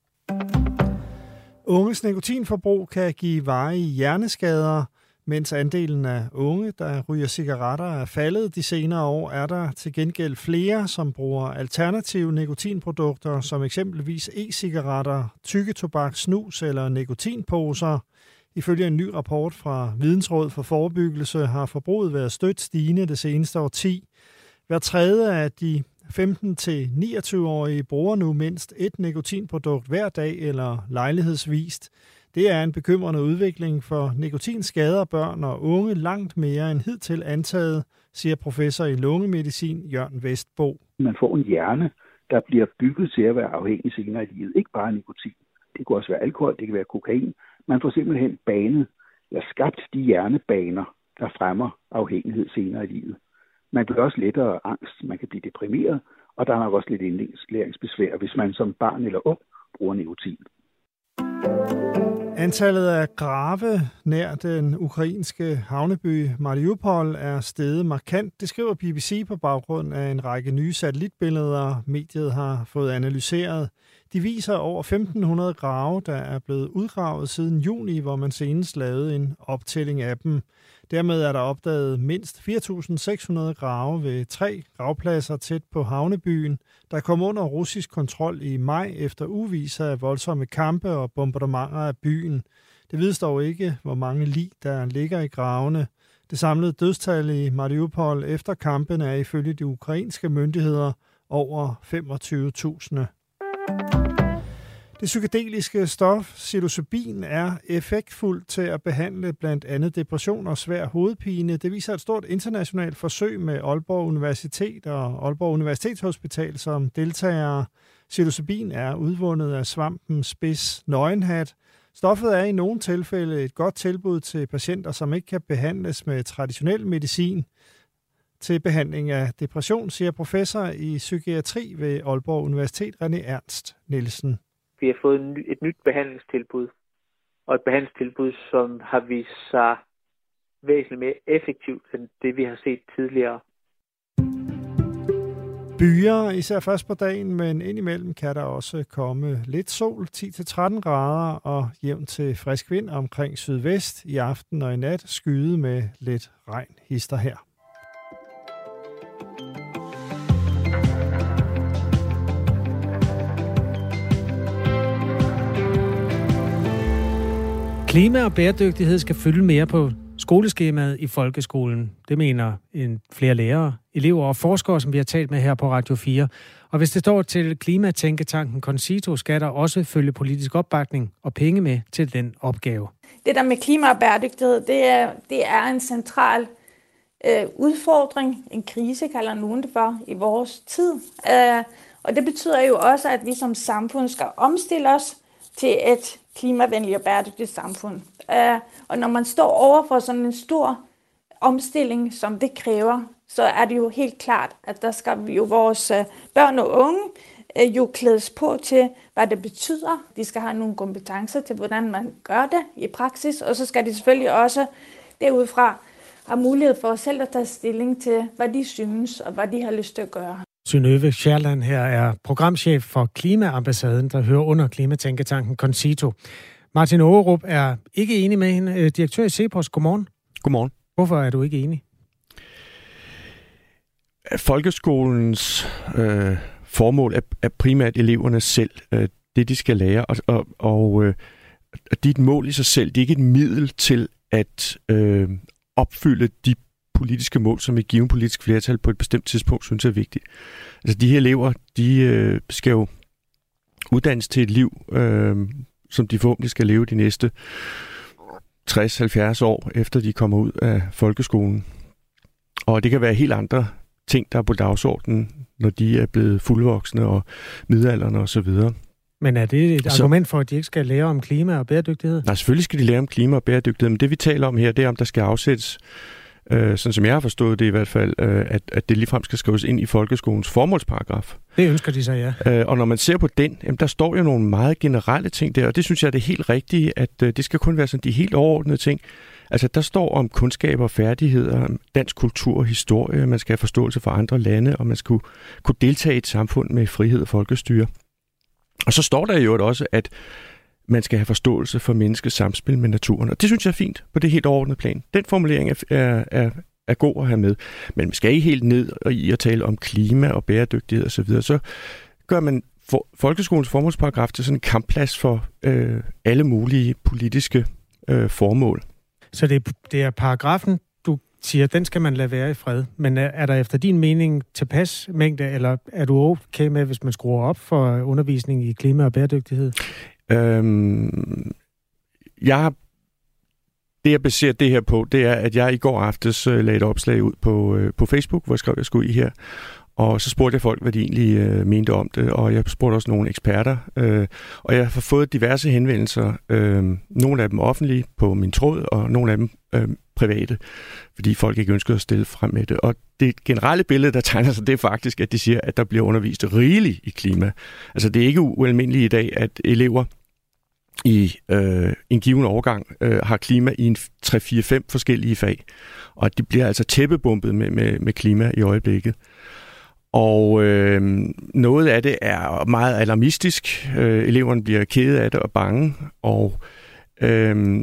Speaker 6: Unges nikotinforbrug kan give varige hjerneskader, mens andelen af unge, der ryger cigaretter, er faldet de senere år, er der til gengæld flere, som bruger alternative nikotinprodukter, som eksempelvis e-cigaretter, tykketobak, snus eller nikotinposer. Ifølge en ny rapport fra Vidensråd for Forebyggelse har forbruget været stødt stigende det seneste årti. Hver tredje af de femten til niogtyve-årige bruger nu mindst et nikotinprodukt hver dag eller lejlighedsvist. Det er en bekymrende udvikling, for nikotin skader børn og unge langt mere end hidtil antaget, siger professor i lungemedicin Jørgen Vestbo.
Speaker 3: Man får en hjerne, der bliver bygget til at være afhængig senere i livet. Ikke bare nikotin. Det kan også være alkohol, det kan være kokain. Man får simpelthen banet, eller skabt de hjernebaner, der fremmer afhængighed senere i livet. Man bliver også lettere angst, man kan blive deprimeret, og der er nok også lidt indlæringsbesvær, hvis man som barn eller ung bruger nikotin.
Speaker 6: Antallet af grave nær den ukrainske havneby Mariupol er steget markant. Det skriver B B C på baggrund af en række nye satellitbilleder, mediet har fået analyseret. De viser over femten hundrede grave, der er blevet udgravet siden juni, hvor man senest lavede en optælling af dem. Dermed er der opdaget mindst fire tusind seks hundrede grave ved tre gravpladser tæt på havnebyen, der kom under russisk kontrol i maj efter ugevis af voldsomme kampe og bombardementer af byen. Det vides dog ikke, hvor mange lig der ligger i gravene. Det samlede dødstal i Mariupol efter kampen er ifølge de ukrainske myndigheder over femogtyve tusind. Det psykedeliske stof psilocybin er effektfuldt til at behandle blandt andet depression og svær hovedpine. Det viser et stort internationalt forsøg med Aalborg Universitet og Aalborg Universitetshospital som deltagere. Psilocybin er udvundet af svampen spids nøgenhat. Stoffet er i nogle tilfælde et godt tilbud til patienter, som ikke kan behandles med traditionel medicin. Til behandling af depression, siger professor i psykiatri ved Aalborg Universitet René Ernst Nielsen.
Speaker 8: Vi har fået et nyt behandlingstilbud, og et behandlingstilbud, som har vist sig væsentligt mere effektivt end det, vi har set tidligere.
Speaker 6: Byer, især først på dagen, men indimellem kan der også komme lidt sol, ti til tretten grader og jævnt til frisk vind omkring sydvest. I aften og i nat skyde med lidt regn hister her.
Speaker 2: Klima og bæredygtighed skal fylde mere på skoleskemaet i folkeskolen. Det mener en flere lærere, elever og forskere, som vi har talt med her på Radio fire. Og hvis det står til klimatænketanken Concito, skal der også følge politisk opbakning og penge med til den opgave.
Speaker 9: Det der med klima og bæredygtighed, det er, det er en central øh, udfordring, en krise kalder nogen det for, i vores tid. Øh, og det betyder jo også, at vi som samfund skal omstille os til et klimavenligt og bæredygtigt samfund. Uh, og når man står over for sådan en stor omstilling, som det kræver, så er det jo helt klart, at der skal vi jo vores uh, børn og unge uh, jo klædes på til, hvad det betyder. De skal have nogle kompetencer til, hvordan man gør det i praksis, og så skal de selvfølgelig også derudfra have mulighed for selv at tage stilling til, hvad de synes og hvad de har lyst til at gøre.
Speaker 2: Synnøve Scherland her er programchef for Klimaambassaden, der hører under klimatænketanken Concito. Martin Aagerup er ikke enig med hende. Direktør i CEPOS, godmorgen.
Speaker 10: Godmorgen.
Speaker 2: Hvorfor er du ikke enig?
Speaker 10: Folkeskolens øh, formål er, er primært eleverne selv, øh, det de skal lære, og, og, og øh, det er et mål i sig selv. Det er ikke et middel til at øh, opfylde de politiske mål, som et givet politisk flertal på et bestemt tidspunkt synes er vigtigt. Altså de her elever, de øh, skal jo uddannes til et liv, øh, som de forhåbentlig skal leve de næste tres til halvfjerds år, efter de kommer ud af folkeskolen. Og det kan være helt andre ting, der er på dagsordenen, når de er blevet fuldvoksne og midaldrende og så videre.
Speaker 2: Men er det et
Speaker 10: så,
Speaker 2: argument for, at de ikke skal lære om klima og bæredygtighed?
Speaker 10: Nej, selvfølgelig skal de lære om klima og bæredygtighed, men det vi taler om her, det er, om der skal afsættes, øh, sådan som jeg har forstået det i hvert fald, øh, at, at det ligefrem skal skrives ind i folkeskolens formålsparagraf.
Speaker 2: Det ønsker de så, ja.
Speaker 10: Øh, og når man ser på den, jamen, der står jo nogle meget generelle ting der, og det synes jeg er det helt rigtige, at øh, det skal kun være sådan de helt overordnede ting. Altså, der står om kundskaber og færdigheder, dansk kultur og historie, man skal have forståelse for andre lande, og man skal kunne deltage i et samfund med frihed og folkestyre. Og så står der jo også, at man skal have forståelse for menneskets samspil med naturen, og det synes jeg er fint på det helt overordnede plan. Den formulering er, er, er, er god at have med, men man skal ikke helt ned i at tale om klima og bæredygtighed osv., så, så gør man for, folkeskolens formålsparagraf til sådan en kampplads for øh, alle mulige politiske øh, formål.
Speaker 2: Så det, det er paragrafen, du siger, den skal man lade være i fred. Men er, er der efter din mening tilpas mængde, eller er du okay med, hvis man skruer op for undervisning i klima og bæredygtighed?
Speaker 10: Øhm, jeg har, det jeg baserer det her på, det er, at jeg i går aftes uh, lagde et opslag ud på, uh, på Facebook, hvor jeg skrev, at jeg skulle i her. Og så spurgte jeg folk, hvad de egentlig øh, mente om det, og jeg spurgte også nogle eksperter, øh, og jeg har fået diverse henvendelser, øh, nogle af dem offentlige på min tråd, og nogle af dem øh, private, fordi folk ikke ønsker at stille frem med det. Og det generelle billede, der tegner sig, det er faktisk, at de siger, at der bliver undervist rigeligt i klima. Altså det er ikke ualmindeligt i dag, at elever i øh, en given overgang øh, har klima i en tre fire fem forskellige fag, og de bliver altså tæppebumpet med, med, med klima i øjeblikket. Og øh, noget af det er meget alarmistisk. Øh, eleverne bliver kede af det og bange. Og øh,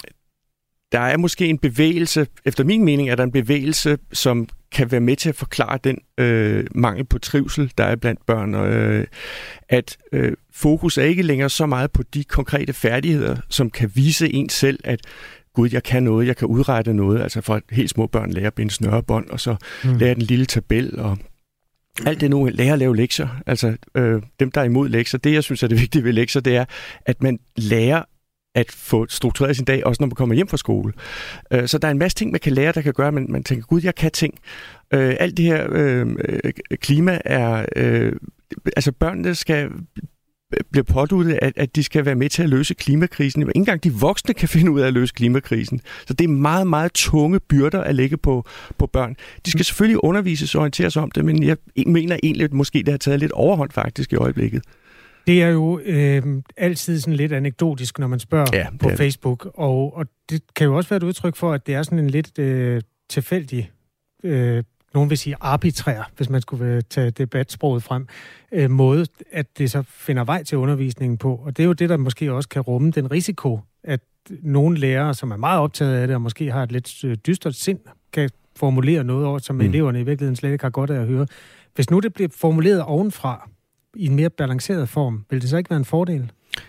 Speaker 10: der er måske en bevægelse, efter min mening er der en bevægelse, som kan være med til at forklare den øh, mangel på trivsel, der er blandt børn. Og, øh, at øh, fokus er ikke længere så meget på de konkrete færdigheder, som kan vise en selv, at gud, jeg kan noget, jeg kan udrette noget. Altså for helt små børn lærer at binde snørebånd, og så mm. lærer den lille tabel, og alt det nu, lærer at lave lektier, altså øh, dem, der er imod lektier, det jeg synes er det vigtige ved lektier, det er, at man lærer at få struktureret sin dag, også når man kommer hjem fra skole. Øh, så der er en masse ting, man kan lære, der kan gøre, at man, man tænker, gud, jeg kan ting. Øh, alt det her øh, klima er, øh, altså børnene skal bliver påduttet, at, at de skal være med til at løse klimakrisen. Ikke engang de voksne kan finde ud af at løse klimakrisen. Så det er meget, meget tunge byrder at lægge på, på børn. De skal selvfølgelig undervises og orienteres om det, men jeg mener egentlig, at måske det har taget lidt overhånd faktisk i øjeblikket.
Speaker 2: Det er jo øh, altid sådan lidt anekdotisk, når man spørger ja, på ja. Facebook, og, og det kan jo også være et udtryk for, at det er sådan en lidt øh, tilfældig, øh, nogen vil sige arbitrær, hvis man skulle tage debatsproget frem, øh, måde, at det så finder vej til undervisningen på. Og det er jo det, der måske også kan rumme den risiko, at nogle lærere, som er meget optaget af det, og måske har et lidt dystert sind, kan formulere noget over, som mm. eleverne i virkeligheden slet ikke har godt af at høre. Hvis nu det bliver formuleret ovenfra, i en mere balanceret form, vil det så ikke være en fordel?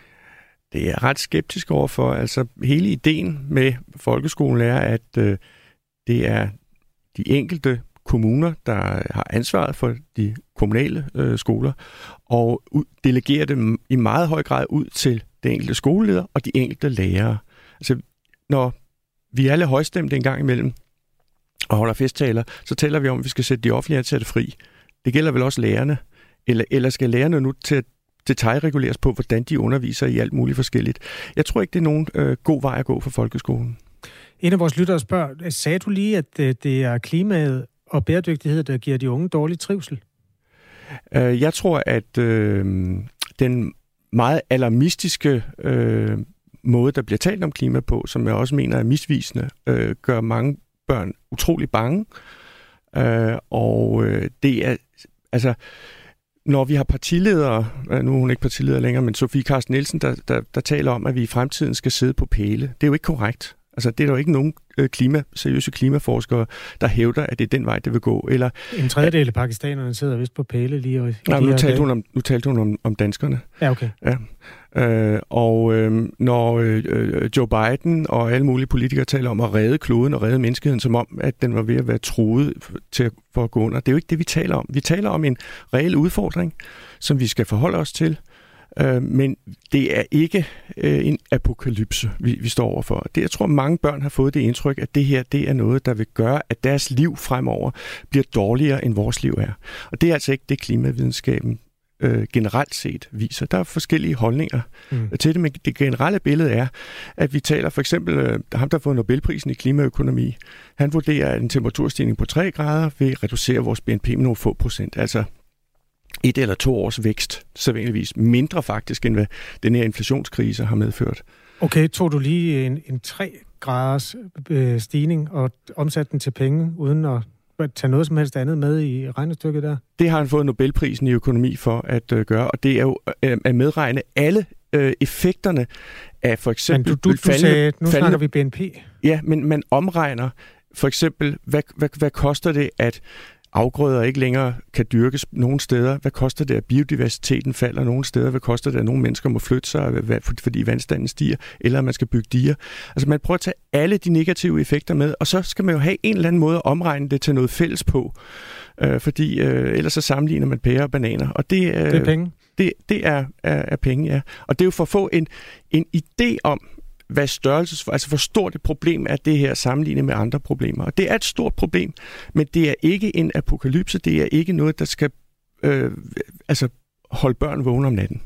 Speaker 10: Det er jeg ret skeptisk overfor. Altså, hele ideen med folkeskolen er, at øh, det er de enkelte kommuner, der har ansvaret for de kommunale øh, skoler, og ud, delegerer dem i meget høj grad ud til de enkelte skoleleder og de enkelte lærere. Altså, når vi er alle højstemte en gang imellem og holder festtaler, så taler vi om, at vi skal sætte de offentlige ansatte fri. Det gælder vel også lærerne. Eller, eller skal lærerne nu til at detaljreguleres på, hvordan de underviser i alt muligt forskelligt? Jeg tror ikke, det er nogen øh, god vej at gå for folkeskolen.
Speaker 2: En af vores lyttere spørger, sagde du lige, at øh, det er klimaet og bæredygtighed, der giver de unge dårlig trivsel?
Speaker 10: Øh, jeg tror, at øh, den meget alarmistiske øh, måde, der bliver talt om klima på, som jeg også mener er misvisende, øh, gør mange børn utrolig bange. Øh, og øh, det er Altså, når vi har partiledere, nu er hun ikke partileder længere, men Sofie Carsten Nielsen, der, der, der taler om, at vi i fremtiden skal sidde på pæle. Det er jo ikke korrekt. Altså, det er der jo ikke nogen klima, seriøse klimaforskere, der hævder, at det er den vej, det vil gå. Eller,
Speaker 2: en tredjedel af pakistanerne sidder vist på pæle lige og...
Speaker 10: Nej, nu talte hun, om, nu talte hun om, om danskerne.
Speaker 2: Ja, okay.
Speaker 10: Ja. Øh, og øh, når øh, Joe Biden og alle mulige politikere taler om at redde kloden og redde menneskeheden, som om, at den var ved at være truet til for at gå under, det er jo ikke det, vi taler om. Vi taler om en reel udfordring, som vi skal forholde os til. Øh, men det er ikke øh, en apokalypse, vi, vi står overfor. Det, jeg tror, mange børn har fået det indtryk, at det her det er noget, der vil gøre, at deres liv fremover bliver dårligere, end vores liv er. Og det er altså ikke det, klimavidenskaben øh, generelt set viser. Der er forskellige holdninger mm. til det, men det generelle billede er, at vi taler for eksempel, øh, ham der har fået Nobelprisen i klimaøkonomi, han vurderer, at en temperaturstigning på tre grader vil reducere vores B N P med nogle få procent. Altså et eller to års vækst, sædvanligvis mindre faktisk, end hvad den her inflationskrise har medført.
Speaker 2: Okay, tog du lige en, en tre graders øh, stigning og omsatte den til penge, uden at tage noget som helst andet med i regnestykket der?
Speaker 10: Det har han fået Nobelprisen i økonomi for at øh, gøre, og det er jo øh, at medregne alle øh, effekterne af for eksempel...
Speaker 2: Men du, du, du
Speaker 10: faldende,
Speaker 2: sagde, nu
Speaker 10: faldende,
Speaker 2: snakker vi B N P.
Speaker 10: Ja, men man omregner for eksempel, hvad, hvad, hvad koster det, at afgrøder ikke længere kan dyrkes nogen steder? Hvad koster det, at biodiversiteten falder nogle steder? Hvad koster det, at nogle mennesker må flytte sig, fordi vandstanden stiger, eller at man skal bygge diger? Altså man prøver at tage alle de negative effekter med, og så skal man jo have en eller anden måde at omregne det til noget fælles på. Øh, fordi øh, ellers så sammenligner man pærer og bananer. Og det, øh,
Speaker 2: det er penge?
Speaker 10: Det, det er, er, er penge, ja. Og det er jo for at få en, en idé om, hvad størrelses, altså hvor stort et problem er det her sammenlignet med andre problemer. Og det er et stort problem, men det er ikke en apokalypse, det er ikke noget, der skal øh, altså holde børn vågne om natten.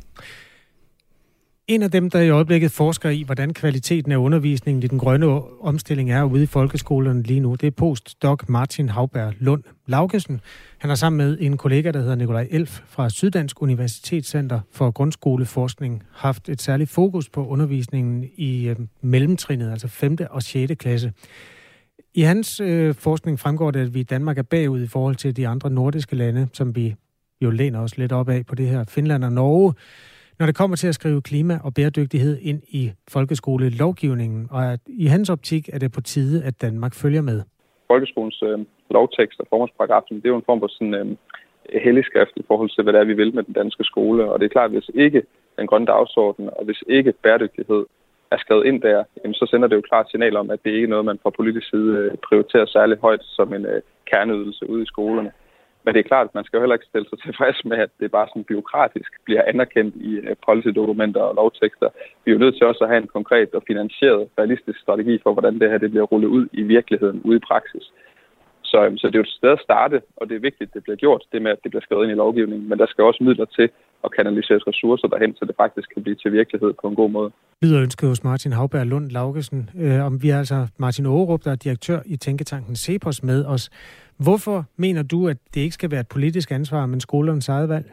Speaker 2: En af dem, der i øjeblikket forsker i, hvordan kvaliteten af undervisningen i den grønne omstilling er ude i folkeskolerne lige nu, det er postdoc Martin Hauberg Lund Laugesen. Han har sammen med en kollega, der hedder Nikolaj Elf fra Syddansk Universitetscenter for Grundskoleforskning, haft et særligt fokus på undervisningen i øh, mellemtrinnet, altså femte og sjette klasse. I hans øh, forskning fremgår det, at vi i Danmark er bagud i forhold til de andre nordiske lande, som vi jo læner os lidt op af på det her, Finland og Norge, når det kommer til at skrive klima og bæredygtighed ind i folkeskolelovgivningen, og at i hans optik er det på tide, at Danmark følger med.
Speaker 11: Folkeskolens øh, lovtekst og formålsparagrafen, det er jo en form for sådan øh, helligskrift i forhold til, hvad det er, vi vil med den danske skole. Og det er klart, at hvis ikke den grønne dagsorden, og hvis ikke bæredygtighed er skrevet ind der, jamen, så sender det jo klart signal om, at det ikke er noget, man fra politisk side øh, prioriterer særlig højt som en øh, kerneydelse ude i skolerne. Men det er klart, at man skal jo heller ikke stille sig tilfreds med, at det bare sådan bureaukratisk bliver anerkendt i policydokumenter og lovtekster. Vi er jo nødt til også at have en konkret og finansieret, realistisk strategi for, hvordan det her det bliver rullet ud i virkeligheden, ude i praksis. Så, så det er jo et sted at starte, og det er vigtigt, at det bliver gjort, det med, at det bliver skrevet ind i lovgivningen. Men der skal også midler til at kanalisere ressourcer derhen, så det faktisk kan blive til virkelighed på en god måde.
Speaker 2: Lyder ønsket hos Martin Hauberg Lund Laugesen. Øh, om vi er altså Martin Aarup, der er direktør i Tænketanken CEPOS, med os. Hvorfor mener du, at det ikke skal være et politisk ansvar, men skolernes eget valg?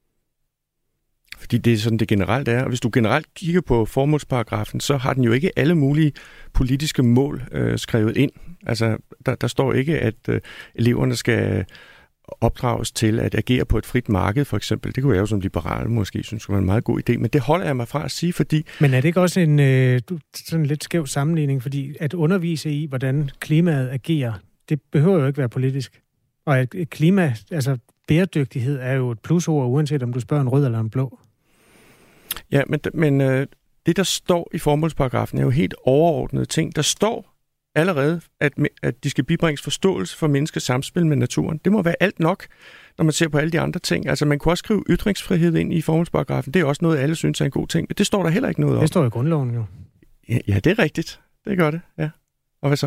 Speaker 10: Fordi det er sådan, det generelt er. Og hvis du generelt kigger på formålsparagrafen, så har den jo ikke alle mulige politiske mål øh, skrevet ind. Altså, der, der står ikke, at øh, eleverne skal opdrages til at agere på et frit marked, for eksempel. Det kunne jeg jo som liberal måske synes, det var en meget god idé, men det holder jeg mig fra at sige, fordi...
Speaker 2: Men er det ikke også en øh, sådan lidt skæv sammenligning, fordi at undervise i, hvordan klimaet agerer, det behøver jo ikke være politisk. Og at klima, altså bæredygtighed er jo et plusord, uanset om du spørger en rød eller en blå.
Speaker 10: Ja, men, men øh, det, der står i formålsparagrafen, er jo helt overordnede ting. Der står allerede, at, at de skal bibringes forståelse for menneskets samspil med naturen. Det må være alt nok, når man ser på alle de andre ting. Altså, man kunne også skrive ytringsfrihed ind i formålsparagrafen. Det er også noget, alle synes er en god ting. Men det står der heller ikke noget om.
Speaker 2: Det står i grundloven jo.
Speaker 10: Ja, ja, det er rigtigt. Det gør det, ja. Og hvad så?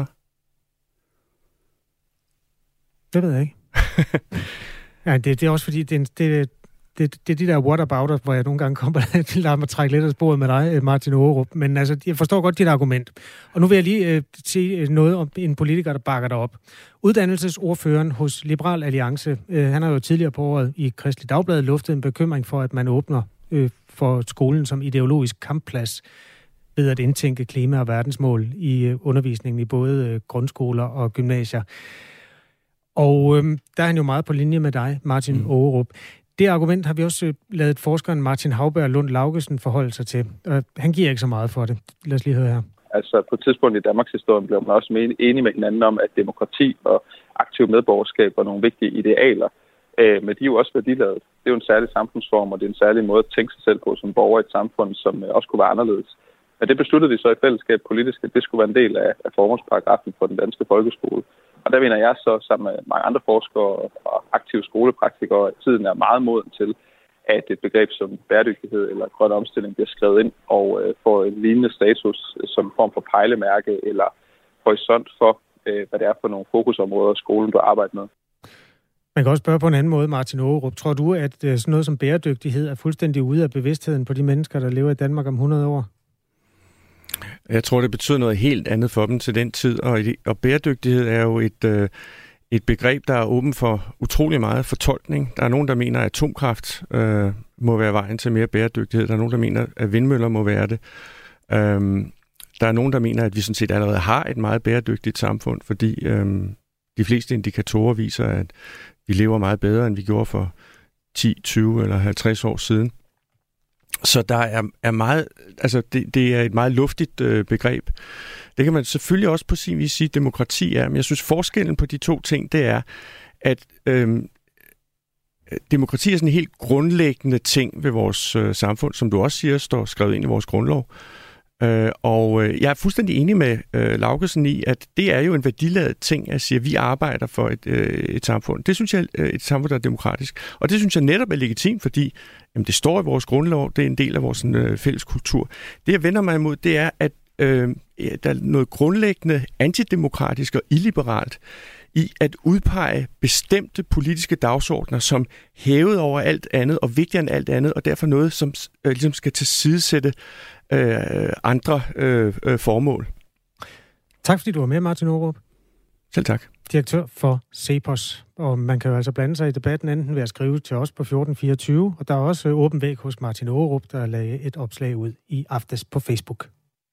Speaker 2: Det ved jeg ikke. ja, det, det er også fordi, det, det, det, det er de der whatabouter, hvor jeg nogle gange kommer til at lade mig trække lidt af sporet med dig, Martin Aarup. Men altså, jeg forstår godt dit argument. Og nu vil jeg lige øh, sige noget om en politiker, der bakker dig op. Uddannelsesordføreren hos Liberal Alliance, øh, han har jo tidligere på året i Kristelig Dagblad luftet en bekymring for, at man åbner øh, for skolen som ideologisk kampplads ved at indtænke klima- og verdensmål i øh, undervisningen i både øh, grundskoler og gymnasier. Og øhm, der er han jo meget på linje med dig, Martin mm. Ågerup. Det argument har vi også ladet forskeren Martin Hauberg Lund Laugesen forholde sig til. Og han giver ikke så meget for det. Lad os lige høre her.
Speaker 11: Altså på et tidspunkt i Danmarks historie blev man også enige med hinanden om, at demokrati og aktiv medborgerskab var nogle vigtige idealer. Men de er jo også værdiladet. Det er jo en særlig samfundsform, og det er en særlig måde at tænke sig selv på som borger i et samfund, som også kunne være anderledes. Men det besluttede vi så i fællesskab politisk, at det skulle være en del af, af formålsparagrafen for den danske folkeskole. Og der mener jeg så, sammen med mange andre forskere og aktive skolepraktikere, at tiden er meget moden til, at et begreb som bæredygtighed eller grøn omstilling bliver skrevet ind og øh, får en lignende status som form for pejlemærke eller horisont for, øh, hvad det er for nogle fokusområder, skolen bør arbejde med.
Speaker 2: Man kan også spørge på en anden måde, Martin Ågerup. Tror du, at sådan noget som bæredygtighed er fuldstændig ude af bevidstheden på de mennesker, der lever i Danmark om hundrede år?
Speaker 10: Jeg tror, det betyder noget helt andet for dem til den tid, og, og bæredygtighed er jo et, øh, et begreb, der er åben for utrolig meget fortolkning. Der er nogen, der mener, at atomkraft øh, må være vejen til mere bæredygtighed. Der er nogen, der mener, at vindmøller må være det. Øhm, der er nogen, der mener, at vi sådan set allerede har et meget bæredygtigt samfund, fordi øh, de fleste indikatorer viser, at vi lever meget bedre, end vi gjorde for ti, tyve eller halvtreds år siden. Så der er, er meget, altså det, det er et meget luftigt øh, begreb. Det kan man selvfølgelig også på sin vis sige, demokrati er, men jeg synes forskellen på de to ting, det er, at øh, demokrati er sådan en helt grundlæggende ting ved vores øh, samfund, som du også siger, står skrevet ind i vores grundlov. Øh, og øh, jeg er fuldstændig enig med øh, Laugesen i, at det er jo en værdiladet ting at sige, at vi arbejder for et, øh, et samfund. Det synes jeg er et samfund, der er demokratisk. Og det synes jeg netop er legitimt, fordi jamen, det står i vores grundlov, det er en del af vores øh, fælles kultur. Det jeg vender mig imod, det er, at øh, der er noget grundlæggende antidemokratisk og illiberalt i at udpege bestemte politiske dagsordner som hævet over alt andet og vigtigere end alt andet, og derfor noget, som øh, ligesom skal tilsidesætte øh, andre øh, øh, formål.
Speaker 2: Tak fordi du var med, Martin Ågerup.
Speaker 10: Selv tak.
Speaker 2: Direktør for CEPOS. Og man kan jo altså blande sig i debatten enten ved at skrive til os på fjorten fireogtyve, og der er også åben væg hos Martin Ågerup, der lagde et opslag ud i aftes på Facebook.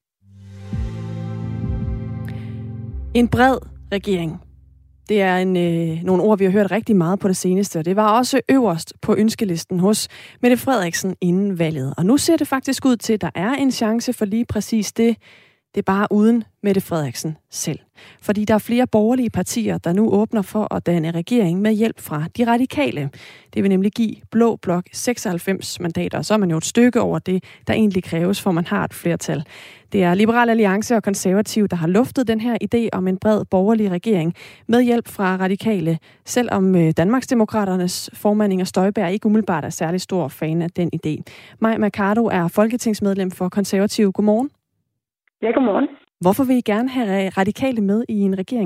Speaker 1: En bred regering. Det er en, øh, nogle ord, vi har hørt rigtig meget på det seneste, og det var også øverst på ønskelisten hos Mette Frederiksen inden valget. Og nu ser det faktisk ud til, at der er en chance for lige præcis det. Det er bare uden Mette Frederiksen selv. Fordi der er flere borgerlige partier, der nu åbner for at danne regering med hjælp fra de radikale. Det vil nemlig give Blå Blok seksoghalvfems mandater, og så er man jo et stykke over det, der egentlig kræves, for man har et flertal. Det er Liberal Alliance og Konservative, der har luftet den her idé om en bred borgerlig regering med hjælp fra radikale, selvom Danmarksdemokraternes formand Inger Støjberg ikke umiddelbart er særlig stor fan af den idé. Mai Mercado er folketingsmedlem for Konservative. Godmorgen.
Speaker 12: Ja, godmorgen.
Speaker 1: Hvorfor vil I gerne have radikale med i en regering?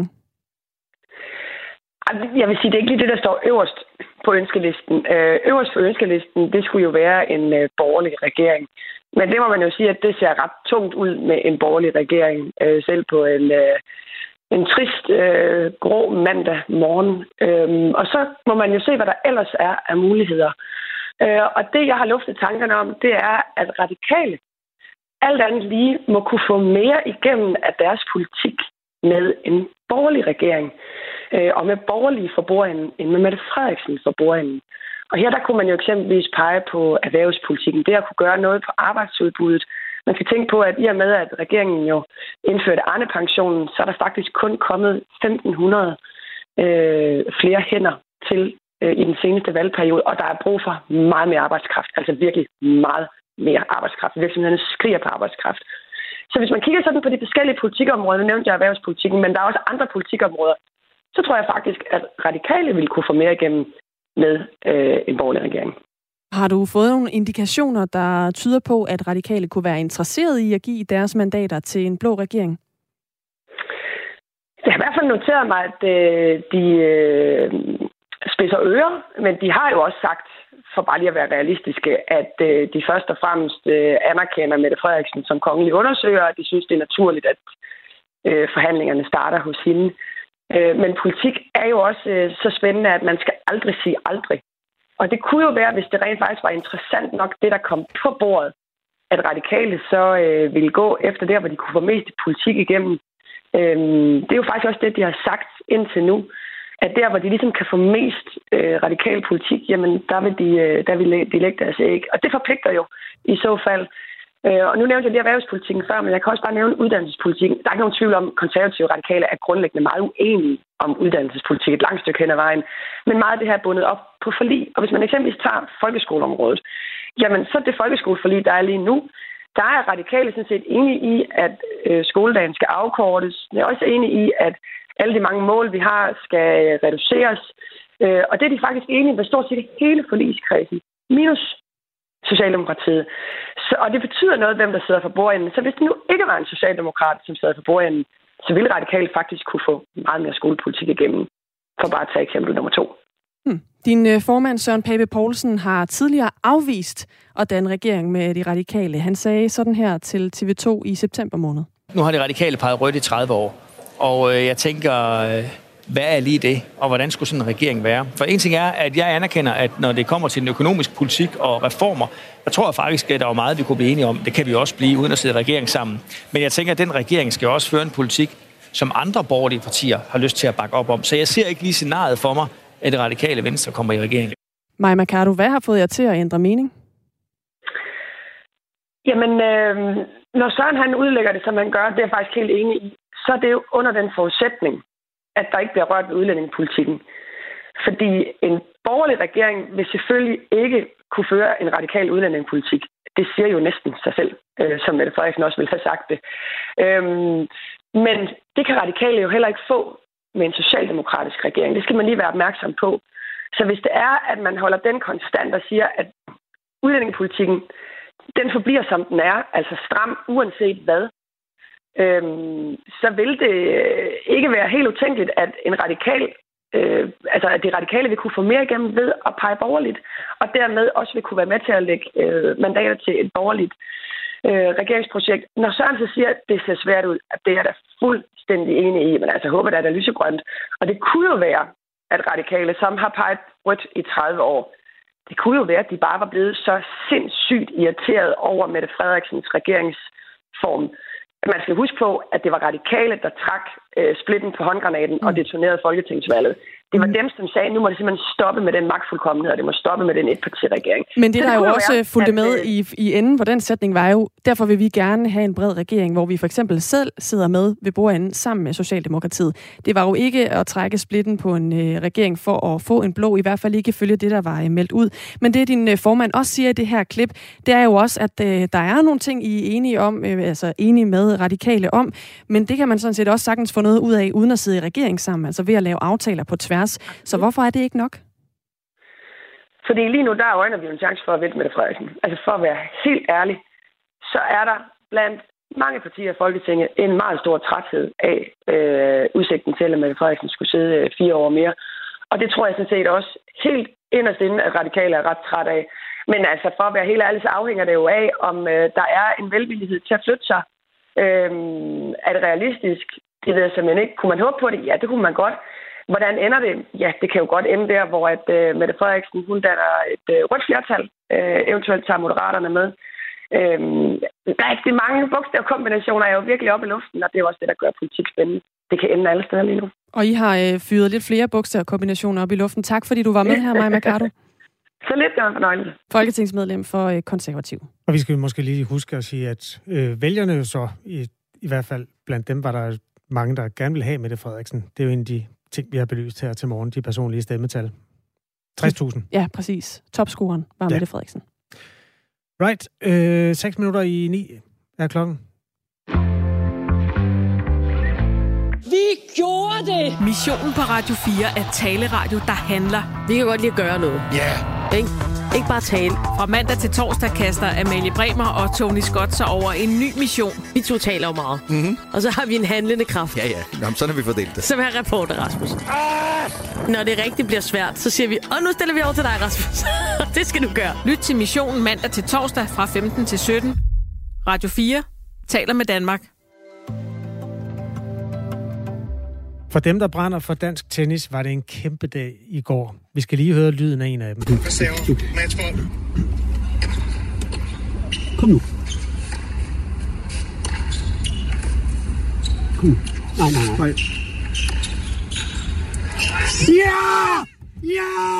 Speaker 12: Jeg vil sige, det er ikke lige det, der står øverst på ønskelisten. Øverst på ønskelisten, det skulle jo være en borgerlig regering. Men det må man jo sige, at det ser ret tungt ud med en borgerlig regering. Selv på en, en trist, grå mandag morgen. Og så må man jo se, hvad der ellers er af muligheder. Og det, jeg har luftet tankerne om, det er, at radikale alt andet lige må kunne få mere igennem af deres politik med en borgerlig regering. Øh, og med borgerlige for bordenden end med Mette Frederiksen for bordenden. Og her der kunne man jo eksempelvis pege på erhvervspolitikken. Det at kunne gøre noget på arbejdsudbuddet. Man skal tænke på, at i og med, at regeringen jo indførte Arne-pensionen, så er der faktisk kun kommet femten hundrede øh, flere hænder til øh, i den seneste valgperiode. Og der er brug for meget mere arbejdskraft. Altså virkelig meget mere arbejdskraft. Virksomhederne skriger på arbejdskraft. Så hvis man kigger sådan på de forskellige politikområder, nu nævnte jeg erhvervspolitikken, men der er også andre politikområder, så tror jeg faktisk, at radikale vil kunne få mere igennem med øh, en borgerlig regering.
Speaker 1: Har du fået nogle indikationer, der tyder på, at radikale kunne være interesseret i at give deres mandater til en blå regering?
Speaker 12: Jeg har i hvert fald noteret mig, at øh, de øh, spidser ører, men de har jo også sagt, for bare lige at være realistiske, at øh, de først og fremmest øh, anerkender Mette Frederiksen som kongelig undersøger, og de synes, det er naturligt, at øh, forhandlingerne starter hos hende. Øh, men politik er jo også øh, så spændende, at man skal aldrig sige aldrig. Og det kunne jo være, hvis det rent faktisk var interessant nok, det der kom på bordet, at radikale så øh, ville gå efter der, hvor de kunne få mest politik igennem. Øh, det er jo faktisk også det, de har sagt indtil nu. at der, hvor de ligesom kan få mest øh, radikal politik, jamen der vil de, øh, der vil de lægge deres æg. Og det forpligter jo i så fald. Øh, og nu nævnte jeg lige erhvervspolitikken før, men jeg kan også bare nævne uddannelsespolitikken. Der er ikke nogen tvivl om, at konservative radikale er grundlæggende meget uenige om uddannelsespolitik et langt stykke hen ad vejen. Men meget af det her er bundet op på forlig. Og hvis man eksempelvis tager folkeskoleområdet, jamen så det folkeskoleforlig, der er lige nu, der er radikale sådan set enige i, at øh, skoledagen skal afkortes. Jeg er også enige i, at alle de mange mål, vi har, skal reduceres. Øh, og det er de faktisk enige med stort set hele forligskredsen. Minus Socialdemokratiet. Så, og det betyder noget, hvem der sidder for bordenden. Så hvis det nu ikke var en socialdemokrat, som sad for bordenden, så ville radikale faktisk kunne få meget mere skolepolitik igennem. For bare at tage eksempel nummer to.
Speaker 1: Hmm. Din øh, formand Søren Pape Poulsen har tidligere afvist at danne regering med de radikale. Han sagde sådan her til T V to i september måned.
Speaker 13: Nu har de radikale peget rødt i tredive år, og øh, jeg tænker, øh, hvad er lige det, og hvordan skulle sådan en regering være? For en ting er, at jeg anerkender, at når det kommer til den økonomiske politik og reformer, der tror jeg faktisk, at der er meget, vi kunne blive enige om. Det kan vi også blive, uden at sidde i regering sammen. Men jeg tænker, at den regering skal også føre en politik, som andre borgerlige partier har lyst til at bakke op om. Så jeg ser ikke lige scenariet for mig, at det radikale Venstre kommer i regering.
Speaker 1: Maja Mercado, hvad har fået jer til at ændre mening?
Speaker 12: Jamen, øh, når Søren han udlægger det, som han gør, det er jeg faktisk helt enig i, så er det jo under den forudsætning, at der ikke bliver rørt ved udlændingepolitikken. Fordi en borgerlig regering vil selvfølgelig ikke kunne føre en radikal udlændingepolitik. Det siger jo næsten sig selv, øh, som Mette Frederiksen også ville have sagt det. Øhm, men det kan radikale jo heller ikke få med en socialdemokratisk regering. Det skal man lige være opmærksom på. Så hvis det er, at man holder den konstant og siger, at udlændingepolitikken, den forbliver som den er, altså stram uanset hvad, øhm, så vil det ikke være helt utænkeligt, at en radikal, øh, altså at de radikale vil kunne få mere igennem ved at pege borgerligt, og dermed også vil kunne være med til at lægge øh, mandater til et borgerligt øh, regeringsprojekt. Når Søren så siger, at det ser svært ud, at det er der fuldstændig enig i, men altså jeg håber, at det er lysegrønt. Og det kunne jo være, at radikale, som har peget rødt i tredive år, det kunne jo være, at de bare var blevet så sindssygt irriteret over Mette Frederiksens regeringsform. Man skal huske på, at det var radikale, der trak øh, splitten på håndgranaten og detonerede folketingsvalget. Det var dem, som sagde, nu må det simpelthen stoppe med den magtfuldkommenhed, og det må stoppe med den etpartiregering.
Speaker 1: Men det, der jo også være, fulgte med at, i, i enden på den sætning, var jo, derfor vil vi gerne have en bred regering, hvor vi for eksempel selv sidder med ved bordenden sammen med Socialdemokratiet. Det var jo ikke at trække splitten på en øh, regering for at få en blå, i hvert fald ikke følge det, der var øh, meldt ud. Men det, din øh, formand også siger i det her klip, det er jo også, at øh, der er nogle ting, I er enige om, øh, altså enige med radikale om, men det kan man sådan set også sagtens få noget ud af, uden at sidde i regering sammen, altså ved at lave aftaler på tværs. Så hvorfor er det ikke nok?
Speaker 12: Fordi lige nu, der øjner vi jo en chance for at vinde Mette Frederiksen. Altså for at være helt ærlig, så er der blandt mange partier i Folketinget en meget stor træthed af øh, udsigten til, at Mette Frederiksen skulle sidde øh, fire år mere. Og det tror jeg sådan set også helt inderst inde, at radikale er ret træt af. Men altså for at være helt ærlig, så afhænger det jo af, om øh, der er en velvillighed til at flytte sig. Øh, er det realistisk? Det ved jeg simpelthen ikke. Kunne man håbe på det? Ja, det kunne man godt. Hvordan ender det? Ja, det kan jo godt ende der, hvor at, uh, Mette Frederiksen, hun danner et uh, rødt flertal, uh, eventuelt tager Moderaterne med. Uh, der er de mange bogstavkombinationer er jo virkelig op i luften, og det er også det, der gør politik spændende. Det kan ende alle steder lige nu.
Speaker 1: Og I har uh, fyret lidt flere bogstavkombinationer op i luften. Tak, fordi du var med her, Maja Mercado.
Speaker 12: Så lidt, det var en fornøjelse.
Speaker 1: Folketingsmedlem for uh, Konservativ.
Speaker 2: Og vi skal måske lige huske at sige, at øh, vælgerne så, i, i hvert fald blandt dem, var der mange, der gerne vil have Mette Frederiksen. Det er jo en af de ting, vi har belyst her til morgen, de personlige stemmetal. tres tusind.
Speaker 1: Ja, præcis. Topscoren var ja. Mette Frederiksen.
Speaker 2: Right. Øh, seks minutter i ni er klokken.
Speaker 14: Vi gjorde det! Missionen på Radio fire er taleradio, der handler. Vi kan godt lide at gøre noget. Ja. Yeah. Ikke? Ikke bare tale. Fra mandag til torsdag kaster Amalie Bremer og Tony Scott sig over en ny mission. Vi to taler jo meget. Mm-hmm. Og så har vi en handlende kraft.
Speaker 15: Ja, ja. Jamen, sådan har vi fordelt det.
Speaker 14: Som er reporter, Rasmus. Ah! Når det rigtig bliver svært, så siger vi, og nu stiller vi over til dig, Rasmus. Det skal du gøre. Lyt til missionen mandag til torsdag fra femten til sytten. Radio fire taler med Danmark.
Speaker 2: For dem, der brænder for dansk tennis, var det en kæmpe dag i går. Vi skal lige høre lyden af en af dem.
Speaker 16: Kom nu. Kom nu. Nej, nej, nej. Ja! Ja!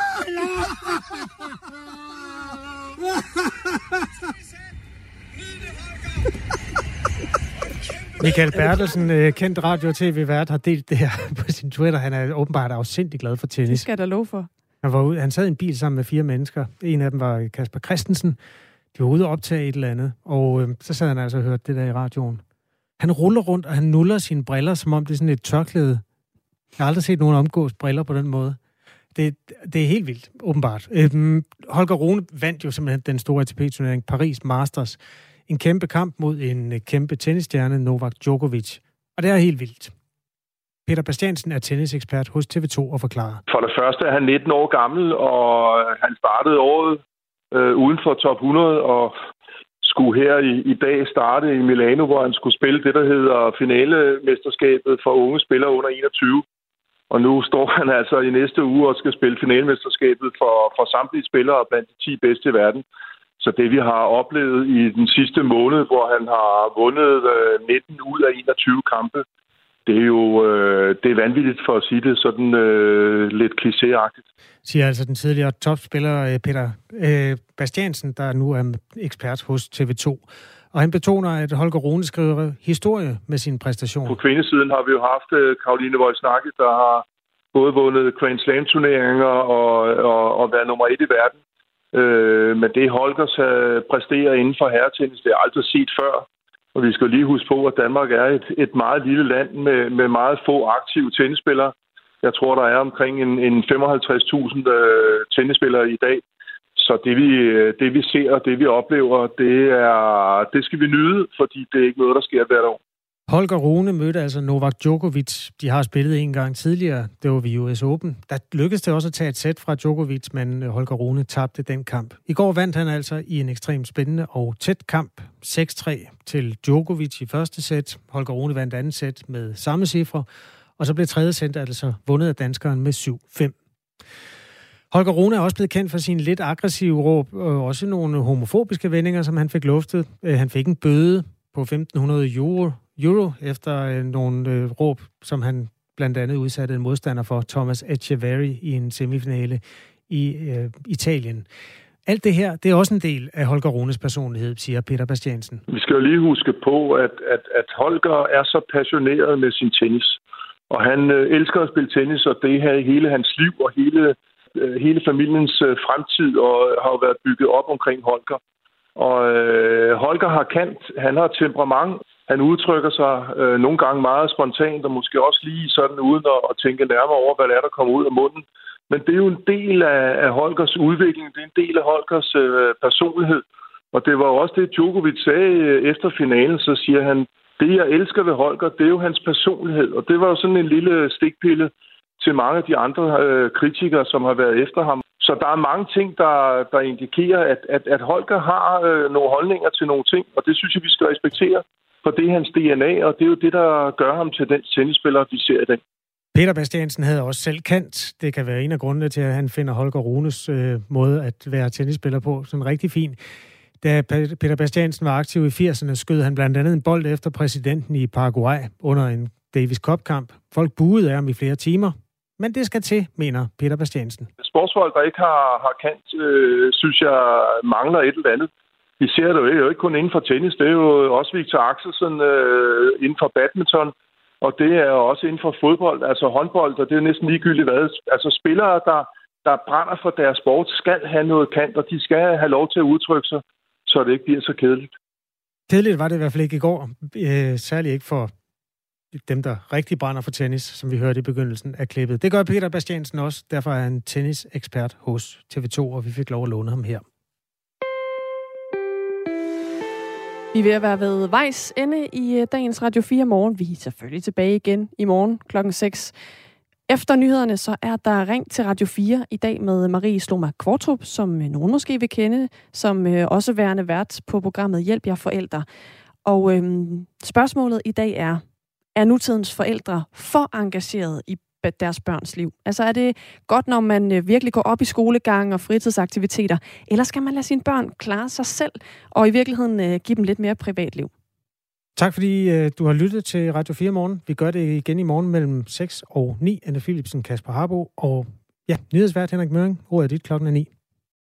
Speaker 2: Michael Bertelsen, kendt radio- og tv-vært, har delt det her på sin Twitter. Han er åbenbart afsindig glad for tennis.
Speaker 1: Det skal jeg da love for.
Speaker 2: Han, var ude, han sad i en bil sammen med fire mennesker. En af dem var Kasper Christensen. De var ude og optage et eller andet, og øh, så sad han altså og hørte det der i radioen. Han ruller rundt, og han nuller sine briller, som om det er sådan et tørklæde. Jeg har aldrig set nogen omgås briller på den måde. Det, det er helt vildt, åbenbart. Øhm, Holger Rune vandt jo simpelthen den store A T P-turnering, Paris Masters. En kæmpe kamp mod en kæmpe tennisstjerne, Novak Djokovic. Og det er helt vildt. Peter Bastiansen er tennisekspert hos T V to og forklarer.
Speaker 17: For det første er han nitten år gammel, og han startede året øh, uden for top hundrede, og skulle her i, i dag starte i Milano, hvor han skulle spille det, der hedder finalemesterskabet for unge spillere under enogtyve. Og nu står han altså i næste uge og skal spille finalemesterskabet for, for samtlige spillere blandt de ti bedste i verden. Så det, vi har oplevet i den sidste måned, hvor han har vundet øh, nitten ud af enogtyve kampe, det er jo øh, det er vanvittigt for at sige det sådan øh, lidt klichéagtigt.
Speaker 2: Siger altså den tidligere topspiller Peter øh, Bastiansen, der nu er ekspert hos T V to. Og han betoner, at Holger Rune skriver historie med sin præstation.
Speaker 17: På kvindesiden har vi jo haft øh, Caroline Wozniacki, der har både vundet Grand Slam-turneringer og, og, og været nummer et i verden. Øh, men det Holgers øh, præsterer inden for herretennis, det er aldrig set før. Og vi skal lige huske på, at Danmark er et, et meget lille land med, med meget få aktive tennisspillere. Jeg tror, der er omkring en, en femoghalvtreds tusind øh, tennisspillere i dag. Så det vi, det vi ser og det vi oplever, det, er, det skal vi nyde, fordi det er ikke noget, der sker hvert år.
Speaker 2: Holger Rune mødte altså Novak Djokovic. De har spillet en gang tidligere. Det var ved U S Open. Der lykkedes det også at tage et sæt fra Djokovic, men Holger Rune tabte den kamp. I går vandt han altså i en ekstremt spændende og tæt kamp. seks tre til Djokovic i første sæt. Holger Rune vandt andet sæt med samme cifre. Og så blev tredje sæt altså vundet af danskeren med syv fem. Holger Rune er også blevet kendt for sine lidt aggressive råb, og også nogle homofobiske vendinger, som han fik luftet. Han fik en bøde på femten hundrede euro, euro efter nogle øh, råb, som han blandt andet udsatte en modstander for, Thomas Echeverry, i en semifinale i øh, Italien. Alt det her, det er også en del af Holger Runes personlighed, siger Peter Bastiansen.
Speaker 17: Vi skal jo lige huske på, at, at, at Holger er så passioneret med sin tennis. Og han øh, elsker at spille tennis, og det her hele hans liv og hele hele familiens øh, fremtid og har jo været bygget op omkring Holger. Og øh, Holger har kant, han har temperament, han udtrykker sig øh, nogle gange meget spontant og måske også lige sådan uden at, at tænke nærmere over, hvad der er, der kommer ud af munden. Men det er jo en del af, af Holgers udvikling, det er en del af Holgers øh, personlighed. Og det var jo også det, Djokovic sagde øh, efter finalen, så siger han, det jeg elsker ved Holger, det er jo hans personlighed. Og det var jo sådan en lille stikpille til mange af de andre øh, kritikere, som har været efter ham. Så der er mange ting, der, der indikerer, at, at, at Holger har øh, nogle holdninger til nogle ting, og det synes jeg, vi skal respektere, for det er hans D N A, og det er jo det, der gør ham til den tennisspiller, vi ser i dag.
Speaker 2: Peter Bastiansen havde også selv kant. Det kan være en af grundene til, at han finder Holger Runes øh, måde at være tennisspiller på sådan rigtig fin. Da Peter Bastiansen var aktiv i firserne, skød han blandt andet en bold efter præsidenten i Paraguay under en Davis Cup-kamp. Folk buede af ham i flere timer. Men det skal til, mener Peter Bastiansen.
Speaker 17: Sportsfolk, der ikke har, har kant, øh, synes jeg mangler et eller andet. Vi ser det jo ikke, jo ikke kun inden for tennis, det er jo også Victor Axelsen øh, inden for badminton, og det er også inden for fodbold, altså håndbold, og det er næsten ligegyldigt hvad. Altså spillere, der, der brænder for deres sport, skal have noget kant, og de skal have lov til at udtrykke sig, så det ikke bliver så kedeligt.
Speaker 2: Kedeligt var det i hvert fald ikke i går, øh, særligt ikke for dem, der rigtig brænder for tennis, som vi hørte i begyndelsen af klippet. Det gør Peter Bastiansen også, derfor er han tennisekspert hos T V to, og vi fik lov at låne ham her.
Speaker 1: Vi er ved at være ved vejs ende i dagens Radio fire Morgen. Vi er selvfølgelig tilbage igen i morgen klokken seks. Efter nyhederne, så er der ring til Radio fire i dag med Marie Sloma Kvartrup, som nogen måske vil kende, som også værende vært på programmet Hjælp jer forældre. Og øhm, spørgsmålet i dag er, er nutidens forældre for engageret i deres børns liv? Altså er det godt, når man virkelig går op i skolegang og fritidsaktiviteter, eller skal man lade sine børn klare sig selv, og i virkeligheden give dem lidt mere privatliv?
Speaker 2: Tak fordi øh, du har lyttet til Radio fire Morgen. Vi gør det igen i morgen mellem seks og ni. Anne Philipsen, Kasper Harbo og ja, nyhedsvært Henrik Møring. Ordet er dit klokken er ni.